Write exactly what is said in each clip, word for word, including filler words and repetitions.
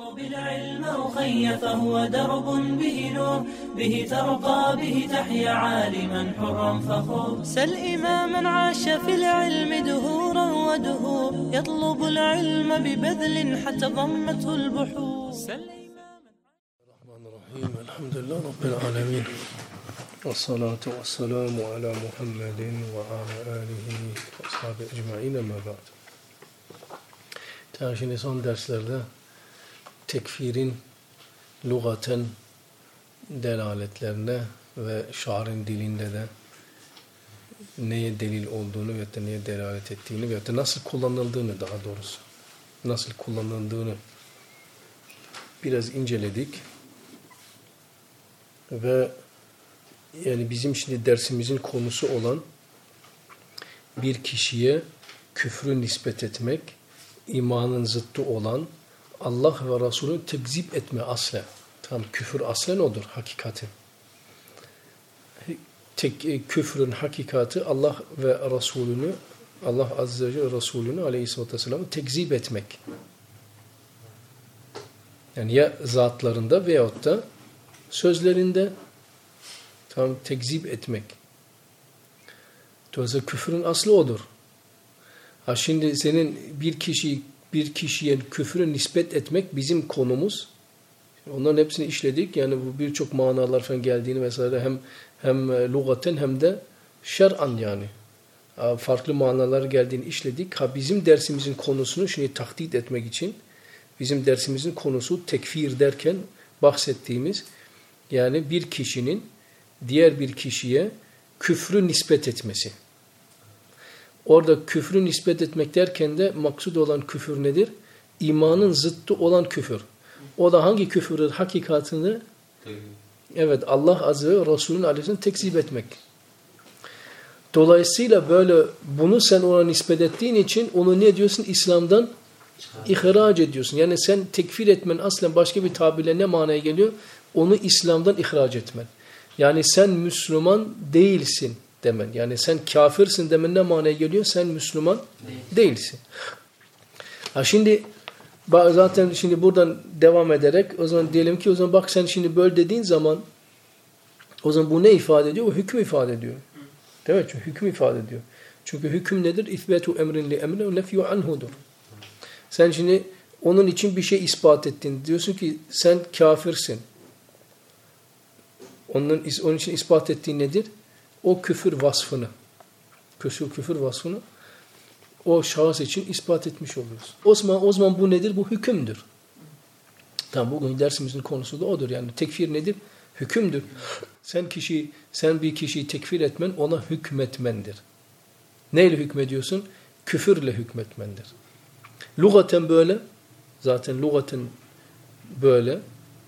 بالعلم أخي فهو درب به نور به ترقى به تحيا عالما حرا فخور سل إماما عاش في العلم دهورا ودهور يطلب العلم ببذل حتى ضمته البحور سل الرحمن الرحيم الحمد لله رب العالمين والصلاة والسلام على محمد وعلى آله وأصحابه أجمعين ما بعد. Şimdi son derslerde tekfirin lügaten delaletlerine ve şarin dilinde de neye delil olduğunu ve da neye delalet ettiğini ve da nasıl kullanıldığını, daha doğrusu nasıl kullanıldığını biraz inceledik. Ve yani bizim şimdi dersimizin konusu olan bir kişiye küfrü nispet etmek, imanın zıttı olan Allah ve Resulü tekzip etme aslen. Tam küfür aslen odur, hakikati. Tek, e, küfrün hakikati Allah ve Resulünü, Allah Azze ve Celle Resulünü Aleyhisselatü Vesselam'ı tekzip etmek. Yani ya zatlarında veyahut da sözlerinde tam tekzip etmek. Dolayısıyla küfrün aslı odur. Ha şimdi senin bir kişiyi bir kişiye küfrü nispet etmek bizim konumuz. Onların hepsini işledik. Yani bu birçok manalar falan geldiğini vesaire hem hem lügaten hem de şer'an yani. Ha, farklı manalar geldiğini işledik. Ha bizim dersimizin konusunu şimdi tahdit etmek için bizim dersimizin konusu tekfir derken bahsettiğimiz yani bir kişinin diğer bir kişiye küfrü nispet etmesi. Orada küfrü nispet etmek derken de maksud olan küfür nedir? İmanın zıttı olan küfür. O da hangi küfürün hakikatini? Evet, Allah Azze ve Resulü'nün aleyhisine tekzip etmek. Dolayısıyla böyle bunu sen ona nispet ettiğin için onu ne diyorsun? İslam'dan ihraç ediyorsun. Yani sen tekfir etmen aslen başka bir tabirle ne manaya geliyor? Onu İslam'dan ihraç etmen. Yani sen Müslüman değilsin demen. Yani sen kafirsin demen ne manaya geliyor? Sen Müslüman değilsin. Ha şimdi zaten şimdi buradan devam ederek o zaman diyelim ki o zaman bak sen şimdi böyle dediğin zaman o zaman bu ne ifade ediyor? O hüküm ifade ediyor. Değil mi? Çünkü hüküm ifade ediyor. Çünkü hüküm nedir? İthbetu emrin li emrin ve nefyu anhudur. Sen şimdi onun için bir şey ispat ettin. Diyorsun ki sen kafirsin. Onun, onun için ispat ettiğin nedir? O küfür vasfını, küfür, küfür vasfını o şahıs için ispat etmiş oluyoruz. O zaman, o zaman bu nedir? Bu hükümdür. Tamam, bugün dersimizin konusu da odur. Yani tekfir nedir? Hükümdür. Sen kişi, sen bir kişiyi tekfir etmen ona hükmetmendir. Neyle hükmediyorsun? Küfürle hükmetmendir. Lugaten böyle. Zaten lugaten böyle.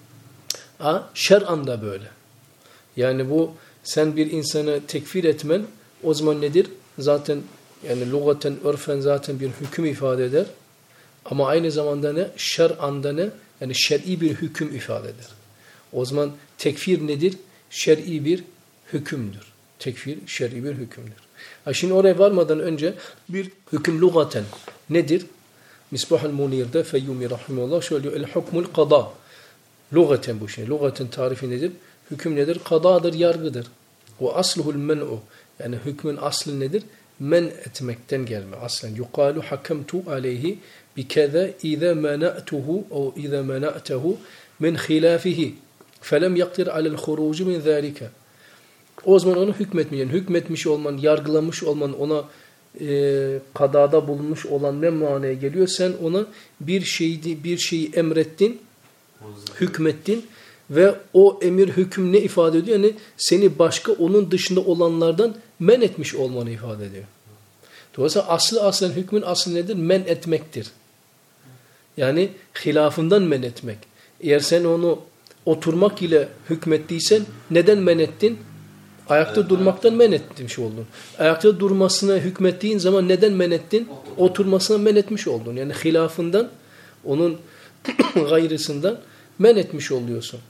Ha, şer'an da böyle. Yani bu sen bir insanı tekfir etmen o zaman nedir? Zaten yani lugaten, örfen zaten bir hüküm ifade eder. Ama aynı zamanda ne? Şer'anda ne? Yani şer'i bir hüküm ifade eder. O zaman tekfir nedir? Şer'i bir hükümdür. Tekfir şer'i bir hükümdür. Ha şimdi oraya varmadan önce bir hüküm lugaten nedir? Misbah-ül Munir'de Feyyumi Rahimullah söylüyor. El-hukmul qada. Lugaten bu şey. Lugaten tarifi nedir? Hüküm nedir? Kadadır, yargıdır. O asluhul men'u. Yani hükmün aslı nedir? Men etmekten gelme. Aslen. Yukalu hakemtu aleyhi bikeza iza mena'tuhu o iza mena'tehu min khilafihi. Felem yaktir alel hurucu min zâlike. O zaman onu hükmetmeyen, hükmetmiş olman, yargılamış olman, ona e, kadada bulunmuş olan ne manaya geliyor? Sen ona bir şeyi, bir şeyi emrettin, hükmettin. Ve o emir hüküm ne ifade ediyor? Yani seni başka onun dışında olanlardan men etmiş olmanı ifade ediyor. Dolayısıyla aslı aslen hükmün aslı nedir? Men etmektir. Yani hilafından men etmek. Eğer sen onu oturmak ile hükmettiysen neden men ettin? Ayakta durmaktan men etmiş oldun. Ayakta durmasına hükmettiğin zaman neden men ettin? Oturmasına men etmiş oldun. Yani hilafından, onun gayrısından men etmiş oluyorsun.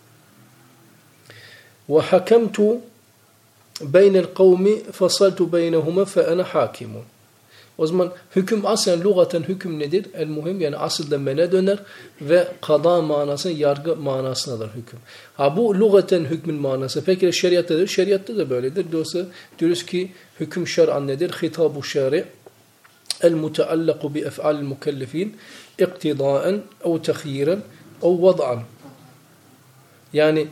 وَحَكَمْتُ بَيْنَ الْقَوْمِ فَصَلْتُ بَيْنَهُمَا فَأَنَا حَاكِمٌ. O zaman hüküm aslen lugaten hüküm nedir? El muhim yani asılda mene döner ve kada manası yargı manasındadır hüküm. Ha bu lugaten hükmün manası. Peki şeriattadır. Şeriatta da böyledir. Dolayısıyla diyoruz ki hüküm şer'an nedir? Hitabu şer'i el muteallaku bi ef'alil mukellefin iktidaen ev tehyiren ev vad'an. Yani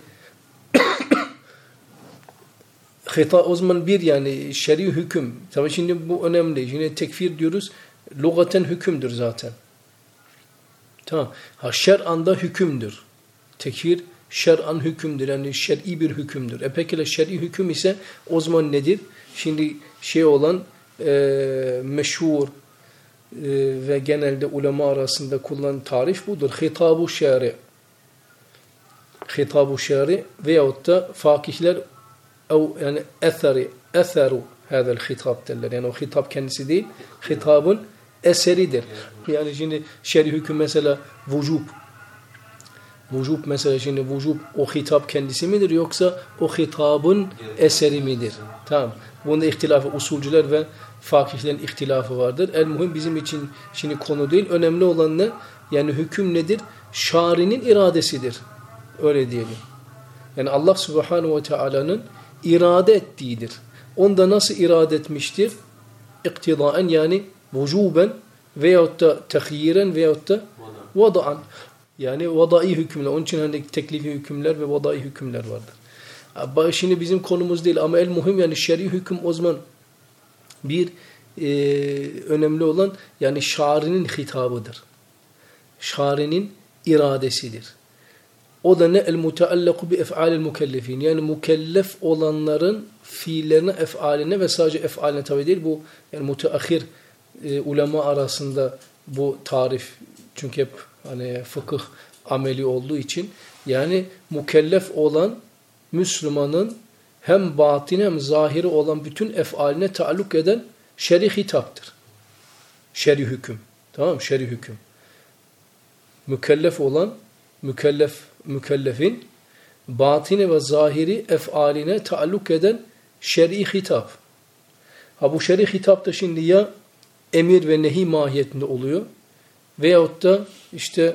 hita o zaman bir yani şer'i hüküm. Tabii şimdi bu önemli. Şimdi tekfir diyoruz. Lugaten hükümdür zaten. Tamam. Ha şer'anda hükümdür. Tekfir şer'an hükümdür. Yani şer'i bir hükümdür. E peki şer'i hüküm ise o zaman nedir? Şimdi şey olan e, meşhur e, ve genelde ulema arasında kullanılan tarif budur. Hitabu şer'i. Hitabu şer'i veyahut da fakihler o yani eseri, eseru hadal hitap derler. Yani o hitap kendisi değil, hitabın eseridir. Yani şimdi şer'i hüküm mesela vücub. Vücub mesela şimdi vücub o hitap kendisi midir yoksa o hitabın eseri midir? Tamam. Bunda ihtilafı usulcüler ve fakihlerin ihtilafı vardır. El muhim bizim için şimdi konu değil. Önemli olan ne? Yani hüküm nedir? Şari'nin iradesidir. Öyle diyelim. Yani Allah Subhanahu ve Teala'nın irade ettiğidir. Onda nasıl irade etmiştir? İktidaen yani vücuben veyahut da tehyiren veyahut da vada'an. Yani vadai hükümler. Onun için hani teklifi hükümler ve vadai hükümler vardır. Şimdi bizim konumuz değil ama el muhim yani şer'i hüküm o zaman bir e, önemli olan yani şarinin hitabıdır. Şarinin iradesidir. O da ne? El-muteallaku bi ef'alil mukellefin. Yani mükellef olanların fiillerine, ef'aline ve sadece ef'aline tabi değil. Bu yani müteahhir e, ulema arasında bu tarif çünkü hep hani fıkıh ameli olduğu için yani mükellef olan Müslümanın hem batini hem zahiri olan bütün ef'aline taalluk eden şer'i hitaptır. Şer'i hüküm. Tamam mı? Şer'i hüküm. Mükellef olan mükellef mükellefin batini ve zahiri ef'aline taalluk eden şer'i hitap. Ha bu şer'i hitap da şimdi ya emir ve nehi mahiyetinde oluyor veyahut da işte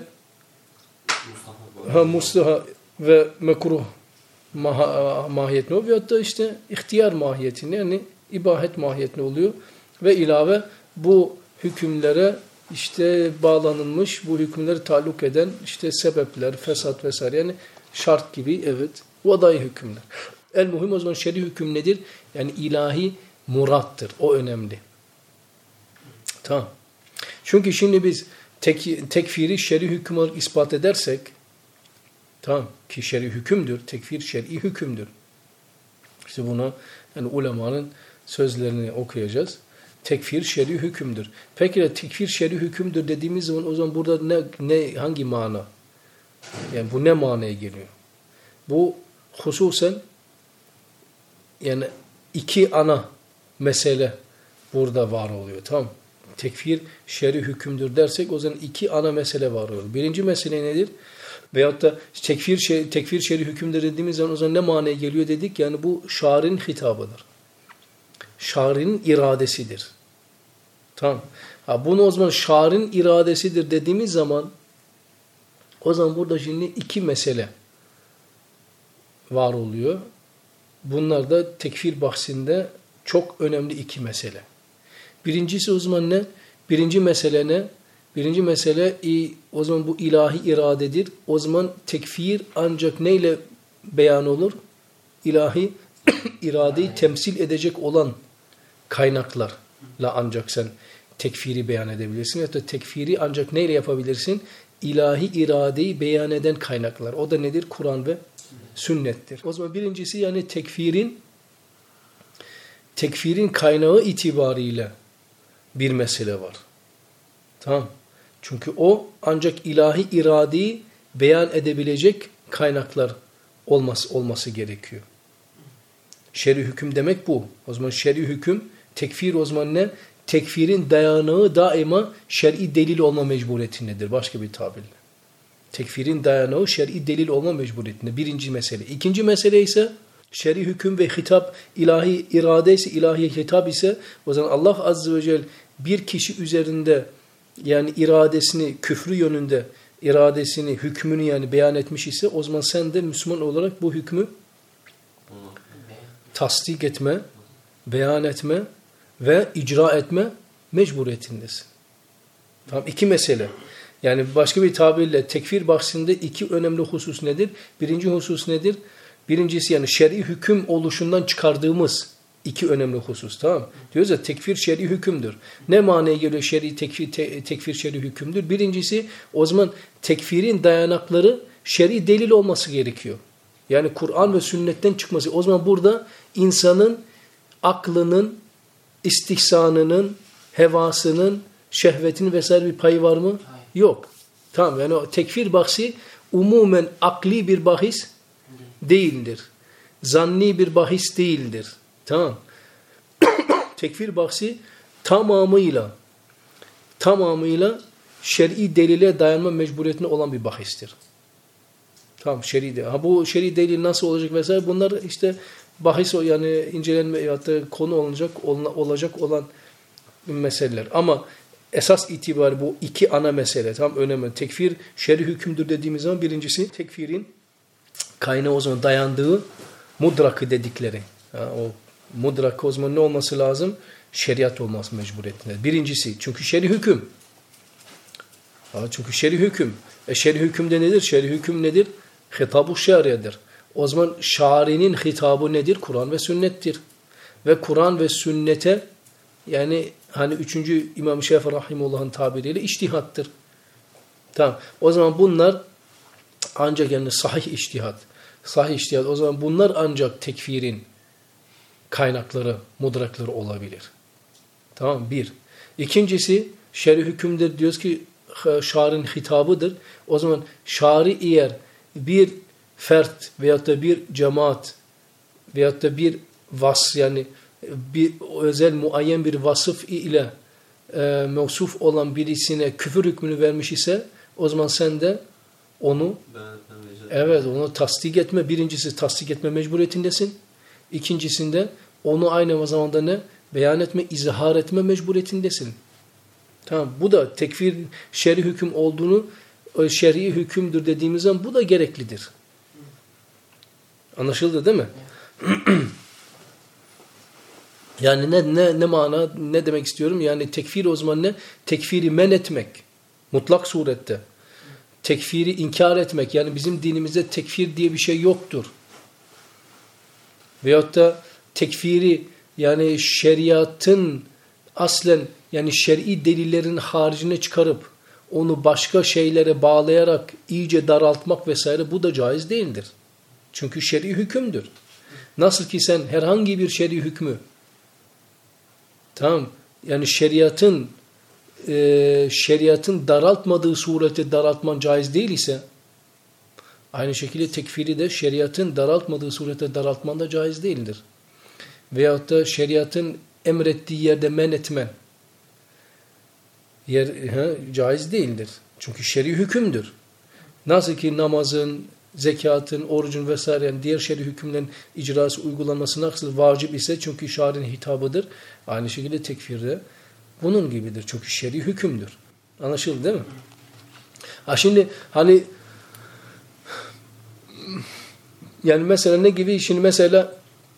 ha mustaha ve mekruh ma mahiyetinde oluyor veyahut da işte ihtiyar mahiyetinde yani ibahet mahiyetinde oluyor ve ilave bu hükümlere işte bağlanılmış bu hükümleri taalluk eden işte sebepler, fesat vesaire yani şart gibi evet vadai hükümler. El muhim o zaman şer'i hüküm nedir? Yani ilahi murattır. O önemli. Tamam. Çünkü şimdi biz tek, tekfiri şer'i hüküm olarak ispat edersek tamam ki şer'i hükümdür. Tekfir şer'i hükümdür. İşte buna yani ulemanın sözlerini okuyacağız. Tekfir şer'i hükümdür. Peki de tekfir şer'i hükümdür dediğimiz zaman o zaman burada ne, ne hangi mana? Yani bu ne manaya geliyor? Bu hususen yani iki ana mesele burada var oluyor. Tamam. Tekfir şer'i hükümdür dersek o zaman iki ana mesele var oluyor. Birinci mesele nedir? Veyahut da tekfir, şer, tekfir şer'i hükümdür dediğimiz zaman o zaman ne manaya geliyor dedik? Yani bu şarin hitabıdır. Şarin iradesidir. Tamam. Ha, bunu o zaman şarin iradesidir dediğimiz zaman o zaman burada şimdi iki mesele var oluyor. Bunlar da tekfir bahsinde çok önemli iki mesele. Birincisi o zaman ne? Birinci mesele ne? Birinci mesele o zaman bu ilahi iradedir. O zaman tekfir ancak neyle beyan olur? İlahi iradeyi temsil edecek olan kaynaklarla ancak sen tekfiri beyan edebilirsin. Ya da tekfiri ancak neyle yapabilirsin? İlahi iradeyi beyan eden kaynaklar. O da nedir? Kur'an ve sünnettir. O zaman birincisi yani tekfirin tekfirin kaynağı itibariyle bir mesele var. Tamam. Çünkü o ancak ilahi iradeyi beyan edebilecek kaynaklar olması, olması gerekiyor. Şer'i hüküm demek bu. O zaman şer'i hüküm, tekfir o zaman ne? Tekfirin dayanağı daima şer'i delil olma mecburiyetindedir. Başka bir tabirle. Tekfirin dayanağı şer'i delil olma mecburiyetinde. Birinci mesele. İkinci mesele ise şer'i hüküm ve hitap ilahi irade ise, ilahi hitap ise o zaman Allah Azze ve Celle bir kişi üzerinde yani iradesini küfrü yönünde iradesini, hükmünü yani beyan etmiş ise o zaman sen de Müslüman olarak bu hükmü tasdik etme, beyan etme ve icra etme mecburiyetindesin. Tamam, iki mesele. Yani başka bir tabirle tekfir bahsinde iki önemli husus nedir? Birinci husus nedir? Birincisi yani şer'i hüküm oluşundan çıkardığımız iki önemli husus. Tamam. Diyoruz ya tekfir şer'i hükümdür. Ne manaya geliyor şer'i tekfir, te, tekfir şer'i hükümdür? Birincisi o zaman tekfirin dayanakları şer'i delil olması gerekiyor. Yani Kur'an ve sünnetten çıkması. O zaman burada insanın aklının, istihsanının, hevasının, şehvetinin vesaire bir payı var mı? Yok. Tamam, yani o tekfir bahsi umumen akli bir bahis değildir. Zanni bir bahis değildir. Tamam. Tekfir bahsi tamamıyla tamamıyla şer'i delile dayanma mecburiyetine olan bir bahistir. Tamam, şer'i delil. Ha, bu şer'i delil nasıl olacak vesaire bunlar işte bahis yani incelenme ya da konu olacak olacak olan meseleler. Ama esas itibariyle bu iki ana mesele tam önemli. Tekfir şer'i hükümdür dediğimiz zaman birincisi tekfirin kaynağı o zaman dayandığı mudrakı dedikleri. Ha, o mudrakı o zaman ne olması lazım? Şeriat olması mecburiyetinde. Birincisi çünkü şer'i hüküm. Ha, çünkü şer'i hüküm. E şer'i hükümde nedir? Şer'i hüküm nedir? Hitab-ı şeriyedir. O zaman şarinin hitabı nedir? Kur'an ve sünnettir. Ve Kur'an ve sünnete yani hani üçüncü İmam Şafii Rahimullah'ın tabiriyle içtihattır. Tamam. O zaman bunlar ancak yani sahih içtihat. Sahih içtihat. O zaman bunlar ancak tekfirin kaynakları, mudrakları olabilir. Tamam, bir. İkincisi şer'i hükümdür diyoruz ki şar'ın hitabıdır. O zaman şar'i eğer bir fert veyahut da bir cemaat veyahut da bir vas yani bir özel muayyen bir vasıf ile e, mevsuf olan birisine küfür hükmünü vermiş ise o zaman sen de onu evet onu tasdik etme. Birincisi tasdik etme mecburiyetindesin. İkincisinde onu aynı zamanda ne? Beyan etme, izhar etme mecburiyetindesin. Tamam. Bu da tekfir şer'i hüküm olduğunu şer'i hükümdür dediğimiz zaman bu da gereklidir. Anlaşıldı değil mi? Yani ne ne ne mana ne demek istiyorum? Yani tekfir o zaman ne? Tekfiri men etmek mutlak surette. Tekfiri inkar etmek. Yani bizim dinimizde tekfir diye bir şey yoktur. Veyahut da tekfiri yani şeriatın aslen yani şer'i delillerin haricine çıkarıp onu başka şeylere bağlayarak iyice daraltmak vesaire bu da caiz değildir. Çünkü şer'i hükümdür. Nasıl ki sen herhangi bir şer'i hükmü tamam yani şeriatın e, şeriatın daraltmadığı surette daraltman caiz değil ise aynı şekilde tekfiri de şeriatın daraltmadığı surette daraltman da caiz değildir. Veyahut da şeriatın emrettiği yerde men etmen yer, he, caiz değildir. Çünkü şer'i hükümdür. Nasıl ki namazın, zekatın, orucun vesaire yani diğer şer'i hükümlerin icrası uygulanması nasıl vacip ise çünkü şar'ın hitabıdır. Aynı şekilde tekfirde bunun gibidir. Çünkü şer'i hükümdür. Anlaşıldı değil mi? Ha şimdi hani yani mesela ne gibi? Şimdi mesela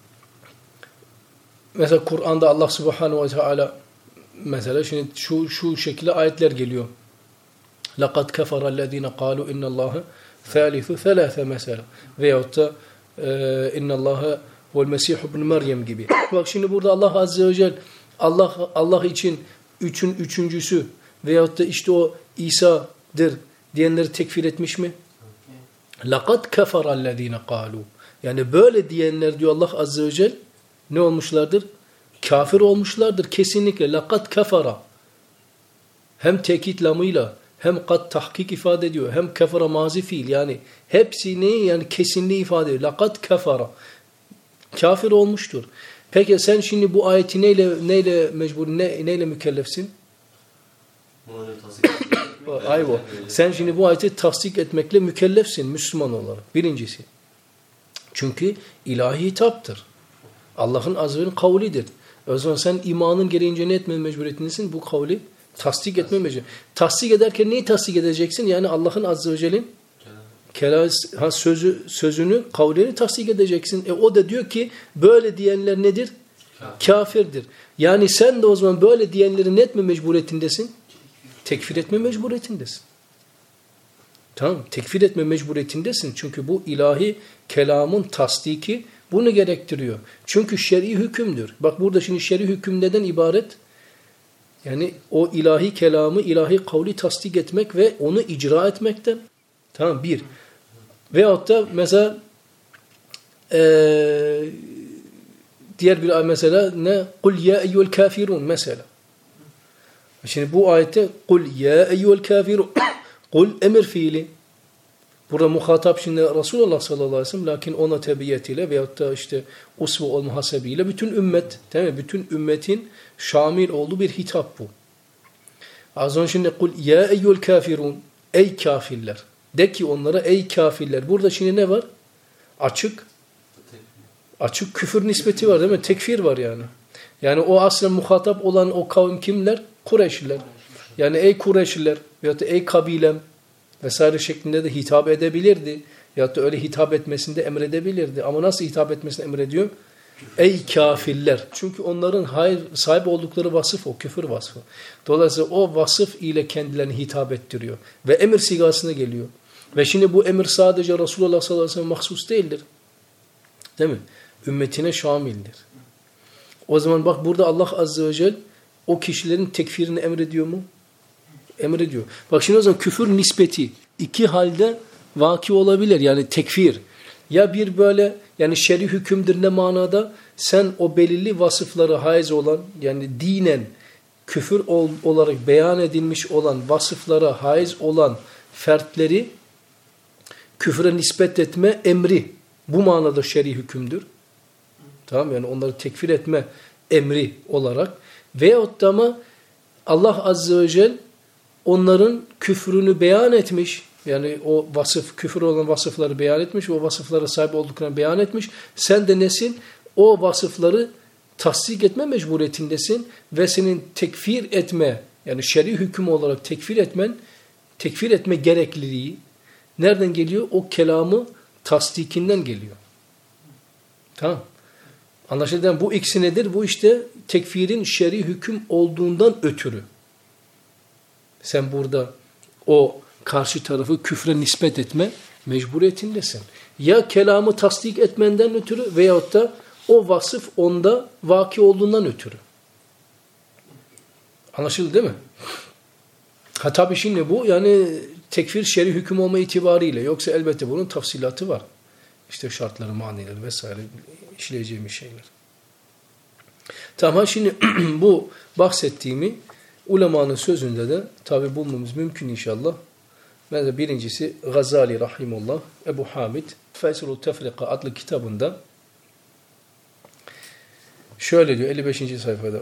mesela Kur'an'da Allah Subhanahu ve Teala mesela şimdi şu şu şekilde ayetler geliyor. لَقَدْ كَفَرَ الَّذ۪ينَ قَالُوا اِنَّ اللّٰهَ ثَالِثُ ثَلَاثَ mesela. Veyahut da اِنَّ اللّٰهَ وَالْمَسِيحُ بْنُ Meryem gibi. Bak şimdi burada Allah Azze ve Celle Allah Allah için üçün üçüncüsü veyahut da işte o İsa'dır diyenleri tekfir etmiş mi? لَقَدْ كَفَرَ الَّذ۪ينَ قَالُوا yani böyle diyenler diyor Allah Azze ve Celle ne olmuşlardır? Kafir olmuşlardır kesinlikle. لَقَدْ كَفَرَ hem tekit lamıyla hem kat tahkik ifade ediyor. Hem kefara mazi fiil yani hepsini yani kesinliği ifade ediyor. لَقَدْ كَفَرَ kafir olmuştur. Peki sen şimdi bu ayeti neyle neyle mecbur ne, neyle mükellefsin? Ayvo. Sen şimdi bu ayeti tasdik etmekle mükellefsin Müslüman olarak. Birincisi. Çünkü ilahi hitaptır. Allah'ın azze ve celle'nin kavlidir. O zaman sen imanın gereğince ne etme mecburiyetindesin? Bu kavli tasdik etme mecburiyetindesin. Tasdik ederken neyi tasdik edeceksin? Yani Allah'ın azze ve celle'nin kelam, sözü, sözünü, kavlini tasdik edeceksin. E o da diyor ki böyle diyenler nedir? Kafir. Kafirdir. Yani sen de o zaman böyle diyenleri ne etme mecburiyetindesin? Tekfir etme mecburiyetindesin. Tamam, tekfir etme mecburiyetindesin. Çünkü bu ilahi kelamın tasdiki bunu gerektiriyor. Çünkü şer'i hükümdür. Bak burada şimdi şer'i hüküm neden ibaret? Yani o ilahi kelamı, ilahi kavli tasdik etmek ve onu icra etmekten. Tamam, bir. Veyahut da mesela ee, diğer bir ayet mesela ne? Kul ya eyyuhel kafirun mesela. Şimdi bu ayette kul ya eyyuhel kafirun kul emir fiili. Burada muhatap şimdi Resulullah sallallahu aleyhi ve sellem, lakin ona tebiyetiyle veyahut da işte usve olma hasebiyle bütün ümmet, değil mi? Bütün ümmetin şamil olduğu bir hitap bu. Az önce şimdi kul ya eyyuhel kafirun, ey kafirler. De ki onlara ey kafirler. Burada şimdi ne var? Açık açık küfür nispeti var, değil mi? Tekfir var yani. Yani o aslında muhatap olan o kavim kimler? Kureyşliler. Yani ey Kureyşliler veyahut da ey kabilem vesaire şeklinde de hitap edebilirdi. Ya da öyle hitap etmesini de emredebilirdi. Ama nasıl hitap etmesini emrediyor? Ey kafirler. Çünkü onların hayır, sahip oldukları vasıf o, küfür vasfı. Dolayısıyla o vasıf ile kendilerini hitap ettiriyor. Ve emir sigasına geliyor. Ve şimdi bu emir sadece Resulullah sallallahu aleyhi ve sellem mahsus değildir. Değil mi? Ümmetine şamildir. O zaman bak burada Allah azze ve celle o kişilerin tekfirini emrediyor mu? Emrediyor. Bak şimdi o zaman küfür nispeti iki halde vaki olabilir. Yani tekfir. Ya bir böyle yani şer'i hükümdür ne manada? Sen o belirli vasıfları haiz olan yani dinen küfür ol, olarak beyan edilmiş olan vasıflara haiz olan fertleri küfre nispet etme emri. Bu manada şer'i hükümdür. Tamam, yani onları tekfir etme emri olarak. Veyahut da ama Allah azze ve celle onların küfrünü beyan etmiş. Yani o vasıf, küfür olan vasıfları beyan etmiş. O vasıflara sahip olduklarını beyan etmiş. Sen de nesin? O vasıfları tasdik etme mecburiyetindesin. Ve senin tekfir etme, yani şer'i hüküm olarak tekfir etmen, tekfir etme gerekliliği nereden geliyor? O kelamı tasdikinden geliyor. Tamam. Anlaşılan bu ikisi nedir? Bu işte tekfirin şer'i hüküm olduğundan ötürü. Sen burada o karşı tarafı küfre nispet etme mecburiyetindesin. Ya kelamı tasdik etmenden ötürü veyahut da o vasıf onda vaki olduğundan ötürü. Anlaşıldı değil mi? Ha tabii şimdi bu yani tekfir şer'i hüküm olma itibariyle, yoksa elbette bunun tafsilatı var. İşte şartları, manileri vesaire işleyeceğimiz şeyler. Tamam, şimdi bu bahsettiğimi ulemanın sözünde de tabi bulmamız mümkün inşallah. Mesela birincisi Gazali Rahimullah, Ebu Hamid Feysulü Tefrika adlı kitabında şöyle diyor elli beşinci sayfada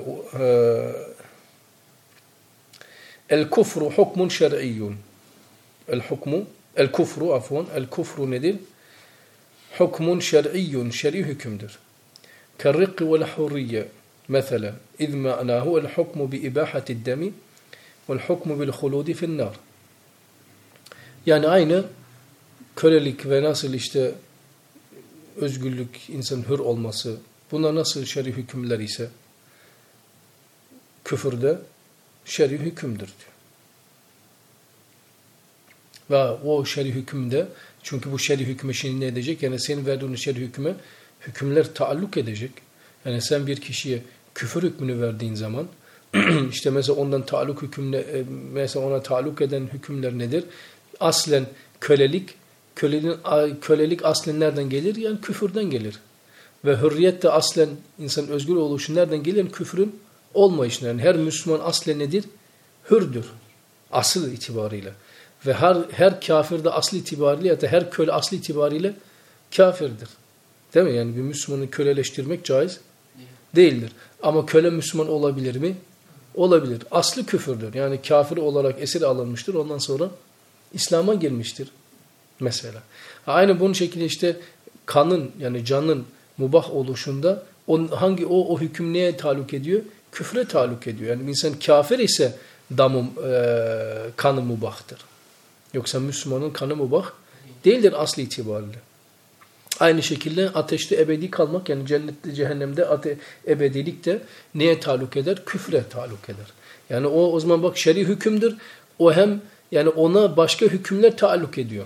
El kufru hukmun şer'iyyun. El hukmu, el kufru afwan, el kufru nedir? Hukmun şer'iyyun, şer'i hükümdür. Kerrikki vel hurriye mesela iz ma'nahu el hukmu bi ibahati'd demi vel hukmu bil huludi fi'n nar. Yani aynı kölelik ve nasıl işte özgürlük, insanın hür olması, bunlar nasıl şer'i hükümler ise küfürde şer'i hükümdür diyor. Ve o şer'i hükümde, çünkü bu şer'i hükmü şimdi ne edecek? Yani senin verdiğin şer'i hüküme hükümler taalluk edecek. Yani sen bir kişiye küfür hükmünü verdiğin zaman işte mesela ondan taalluk hükümle, mesela ona taalluk eden hükümler nedir? Aslen kölelik, kölelik, kölelik aslen nereden gelir? Yani küfürden gelir. Ve hürriyet de aslen insanın özgür oluşu nereden gelir? Yani küfrün olmayışından. Yani her Müslüman aslen nedir? Hürdür. Asıl itibarıyla. Ve her, her kafir de asıl itibariyle ya da her köle asıl itibariyle kafirdir. Değil mi? Yani bir Müslümanı köleleştirmek caiz değildir. Ama köle Müslüman olabilir mi? Olabilir. Aslı küfürdür. Yani kafir olarak esir alınmıştır. Ondan sonra İslam'a girmiştir. Mesela. Aynı bunun şekilde işte kanın yani canın mubah oluşunda on, hangi o o hüküm neye taluk ediyor? Küfre taluk ediyor. Yani insan kafir ise damı e, kanı mubahtır. Yoksa Müslümanın kanı mubah değildir asli itibariyle. Aynı şekilde ateşte ebedi kalmak yani cennette cehennemde ate, ebedilik de neye taluk eder? Küfre taluk eder. Yani o o zaman bak şer'i hükümdür. O hem yani ona başka hükümler taluk ediyor.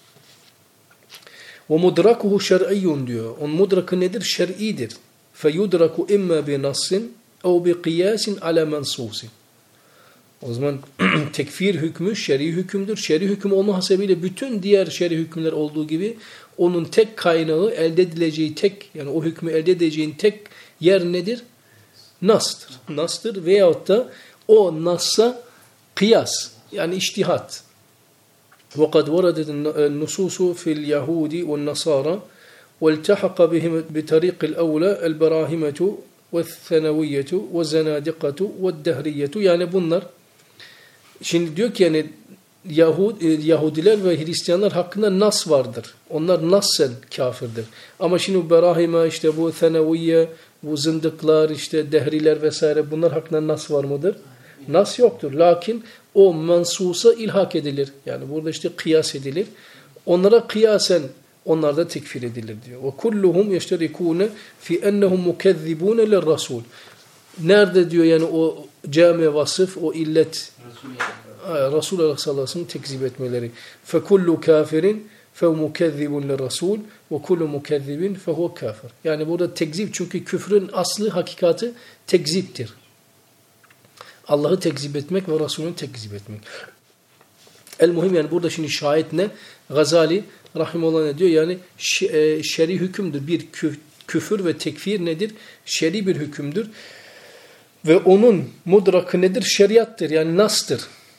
Ve mudrakuhu şer'iyyun diyor. Onun mudrakı nedir? Şer'idir. Feyudraku imma bi nassin ev bi kıyasin ala mensusin. O zaman tekfir hükmü şer'i hükümdür. Şer'i hüküm olma hasebiyle bütün diğer şer'i hükümler olduğu gibi onun tek kaynağı elde edileceği tek yani o hükmü elde edeceğin tek yer nedir? Nas'tır. Nas'tır veyahut da o nas'a kıyas yani içtihat. وَقَدْ وَرَدَتِ النُّصُوصُ فِي الْيَهُودِ وَالنَّصَارَى وَالْتَحَقَ بِهِمْ بِطَرِيقِ الْأَوْلَى الْبَرَاهِمَةُ وَالثَّنَوِيَّةُ وَالزَّنَادِقَةُ وَالدَّهْرِيَّةُ yani bunlar şimdi diyor ki yani Yahud, Yahudiler ve Hristiyanlar hakkında nas vardır. Onlar nassen kafirdir. Ama şimdi bu berahime işte bu seneviyye, bu zındıklar işte dehriler vesaire bunlar hakkında nas var mıdır? Nas yoktur. Lakin o mensusa ilhak edilir. Yani burada işte kıyas edilir. Onlara kıyasen onlar da tekfir edilir diyor. Ve kulluhum yeşterikûne fi ennehum mukezzibûne lirrasul. Nerede diyor yani o cami vasıf, o illet Resulullah sallallahu aleyhi ve sellem'i tekzip etmeleri. فَكُلُّ كَافِرٍ فَهُ لِلرَّسُولِ وَكُلُّ مُكَذِّبٍ فَهُوَ كَافِرٍ. Yani burada tekzip çünkü küfrün aslı, hakikati tekziptir. Allah'ı tekzip etmek ve Resulünü tekzip etmek. El-muhim yani burada şimdi şahit ne? Gazali rahimullah ne diyor? Yani şer'i hükümdür. Bir küfür ve tekfir nedir? Şer'i bir hükümdür. Ve onun mudrakı nedir? Şeriattır. Yani nastır.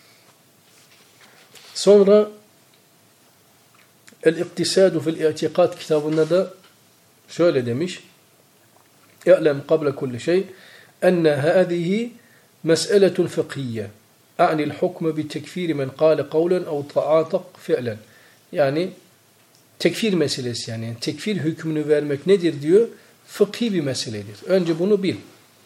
Sonra El-İktisadu fil-İ'tikad kitabında da şöyle demiş. İ'lem qabla kulli şey enne hâzihi mes'eletun fıkhiyye a'nil hukme bi tekfiri men kâle kavlen ev ta'atak fi'len. Yani tekfir meselesi yani tekfir hükmünü vermek nedir diyor? Fıkhi bir meseledir. Önce bunu bil.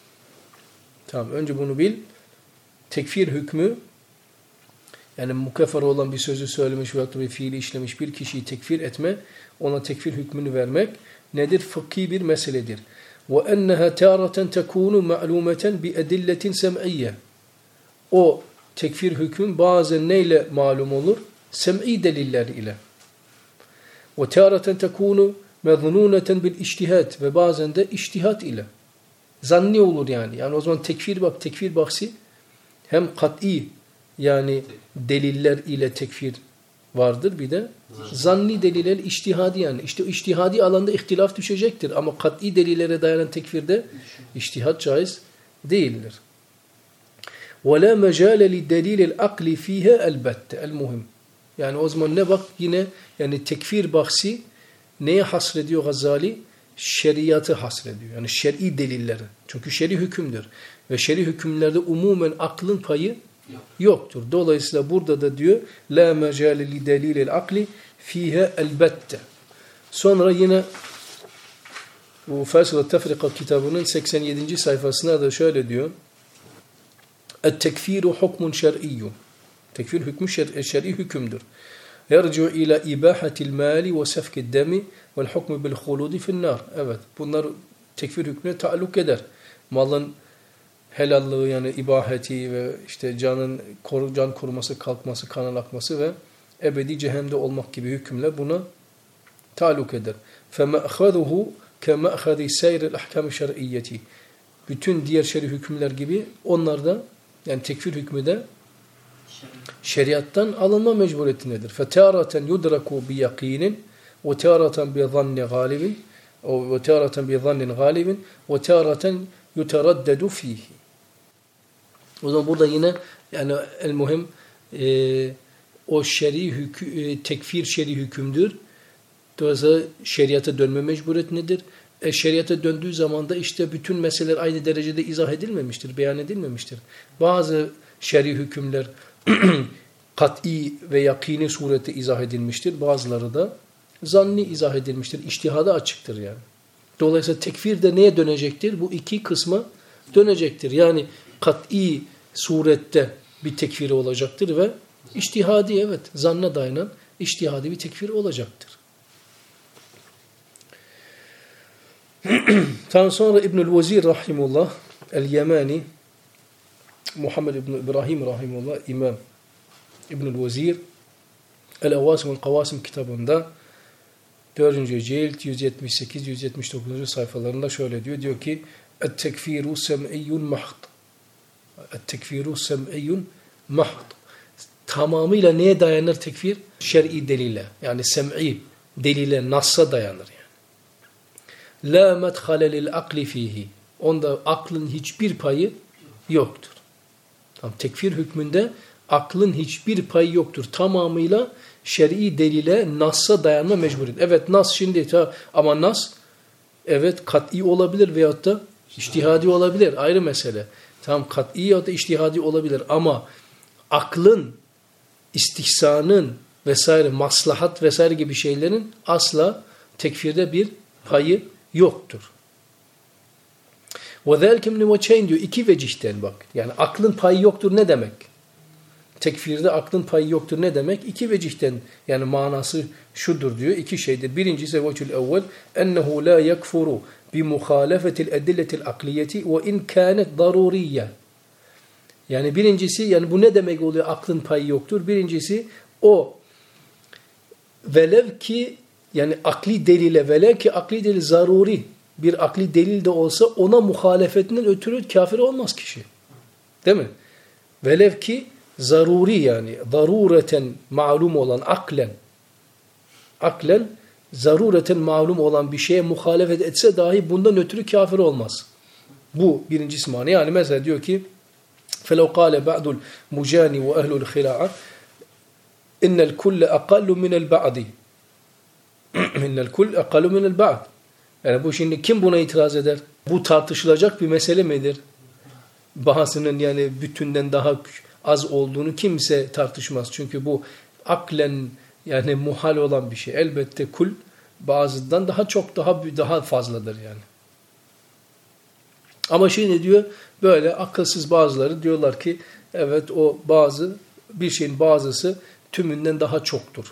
Tamam, önce bunu bil. Tekfir hükmü yani mukeffer olan bir sözü söylemiş veyahut da bir fiili işlemiş bir kişiyi tekfir etme, ona tekfir hükmünü vermek nedir? Fıkhi bir meseledir. وَاَنَّهَا تَارَةً تَكُونُ مَعْلُومَةً بِاَدِلَّةٍ سَمْعِيَّةٍ. O tekfir hükmün bazen neyle malum olur? Sem'i deliller ile. وَتَارَةً تَكُونُ مَظْنُونَةً بِالْاِجْتِهَاتِ. Ve bazen de içtihat ile. Zanni olur yani. Yani o zaman tekfir bak, tekfir bahsi hem kat'i yani deliller ile tekfir vardır bir de zanni deliller içtihadi yani. İşte içtihadi alanda ihtilaf düşecektir ama kat'i delillere dayanan tekfirde içtihat caiz değildir. وَلَا مَجَالَ لِدَلِيلِ الْاَقْلِ ف۪يهَا elbette. El-muhim. Yani o zaman ne bak yine yani tekfir bahsi neye hasrediyor Gazali? Şeriatı hasrediyor. Yani şer'i delilleri. Çünkü şer'i hükümdür. Ve şer'i hükümlerde umumen aklın payı yoktur. Dolayısıyla burada da diyor la mecale li delilil akli fiha elbette. Sonra yine bu Fasıl Tefrika kitabının seksen yedinci sayfasında da şöyle diyor. Et-tekfiru hukmun şer'iyyun. Tekfir hükmü şer'i hükümdür. Yerci'u ila ibahatil mali ve sefkid demi vel hukmu bil huludi fi'n-nar. Evet, bunlar tekfir hükmüne taalluk eder. Malın helallığı yani ibaheti ve işte canın can koruması, kalkması, kanın akması ve ebedi cehennemde olmak gibi hükümler buna taalluk eder. فَمَأْخَذُهُ كَمَأْخَذِ سَيْرِ الْاَحْكَامِ الشَّرْعِيَّةِ. Bütün diğer şer'i hükümler gibi onlar da yani tekfir hükmü de şeriattan alınma mecburiyetindedir. فَتَارَةً يُدْرَكُ بِيَقِينٍ وَتَارَةً بِظَنِّ غَالِبٍ وَتَارَةً بِظَنِّ غَالِبٍ وَتَارَةً يُتَرَدَّدُ ف۪يهِ. O zaman burada yine yani el muhim e, o şer'i hükü, e, tekfir şer'i hükümdür. Dolayısıyla şeriata dönme mecburiyetindedir. E, şeriata döndüğü zaman da işte bütün meseleler aynı derecede izah edilmemiştir, beyan edilmemiştir. Bazı şer'i hükümler kat'i ve yakini surette izah edilmiştir. Bazıları da zanni izah edilmiştir. İçtihada açıktır yani. Dolayısıyla tekfir de neye dönecektir? Bu iki kısma dönecektir. Yani kat'i surette bir tekfiri olacaktır ve içtihadi, evet, zanna dayanan içtihadi bir tekfir olacaktır. Daha sonra İbnül Vezir rahimullah el-Yemani, Muhammed İbn İbrahim rahimullah, İmam İbnül Vezir El-Evasim el-Kavasim kitabında dördüncü cilt yüz yetmiş sekiz yüz yetmiş dokuz sayfalarında şöyle diyor. Diyor ki et-tekfiru sem'iyyun mahd. Et-tekfiru sem'iyyun mahd. Tamamıyla neye dayanır tekfir? Şer'i delile. Yani sem'i delile, nassa dayanır yani. La medhale lil akli fihi. Onda aklın hiçbir payı yoktur. Tam tekfir hükmünde aklın hiçbir payı yoktur. Tamamıyla şer'i delile, nassa dayanma mecburiyet. Evet, nas şimdi ama nas evet kat'i olabilir veyahut da içtihadi olabilir. Ayrı mesele. Tam kat'i ya da içtihadi olabilir ama aklın, istihsanın vesaire, maslahat vesaire gibi şeylerin asla tekfirde bir payı yoktur. وَذَلْكَ مِنْ وَچَيْنِ diyor. İki vecihten bak. Yani aklın payı yoktur ne demek? Tekfirde aklın payı yoktur ne demek? İki vecihten yani manası şudur diyor. İki şeydir. Birincisi vecihul evvel ennehu la yekfuru bi muhalefetil edilletil akliyeti ve in kânet daruriyye. Yani birincisi, yani bu ne demek oluyor aklın payı yoktur? Birincisi o velev ki yani akli delile, velev ki akli delil zaruri bir akli delil de olsa ona muhalefetinden ötürü kafir olmaz kişi. Değil mi? Velev ki zaruri yani darureten malum olan aklen aklen zarureten malum olan bir şeye muhalefet etse dahi bundan ötürü kafir olmaz. Bu birincisi manı. Yani mesela diyor ki فَلَوْ قَالَ بَعْدُ الْمُجَانِ وَأَهْلُ الْخِلَاعَ اِنَّ الْكُلَّ أَقَلُّ مِنَ الْبَعْدِ اِنَّ الْكُلَّ أَقَلُّ مِنَ الْبَعْدِ. Yani bu şimdi kim buna itiraz eder? Bu tartışılacak bir mesele midir? Bazısının yani bütünden daha az olduğunu kimse tartışmaz. Çünkü bu aklen yani muhal olan bir şey. Elbette kul bazıdan daha çok daha daha fazladır yani. Ama şimdi diyor böyle akılsız bazıları diyorlar ki evet o bazı bir şeyin bazısı tümünden daha çoktur.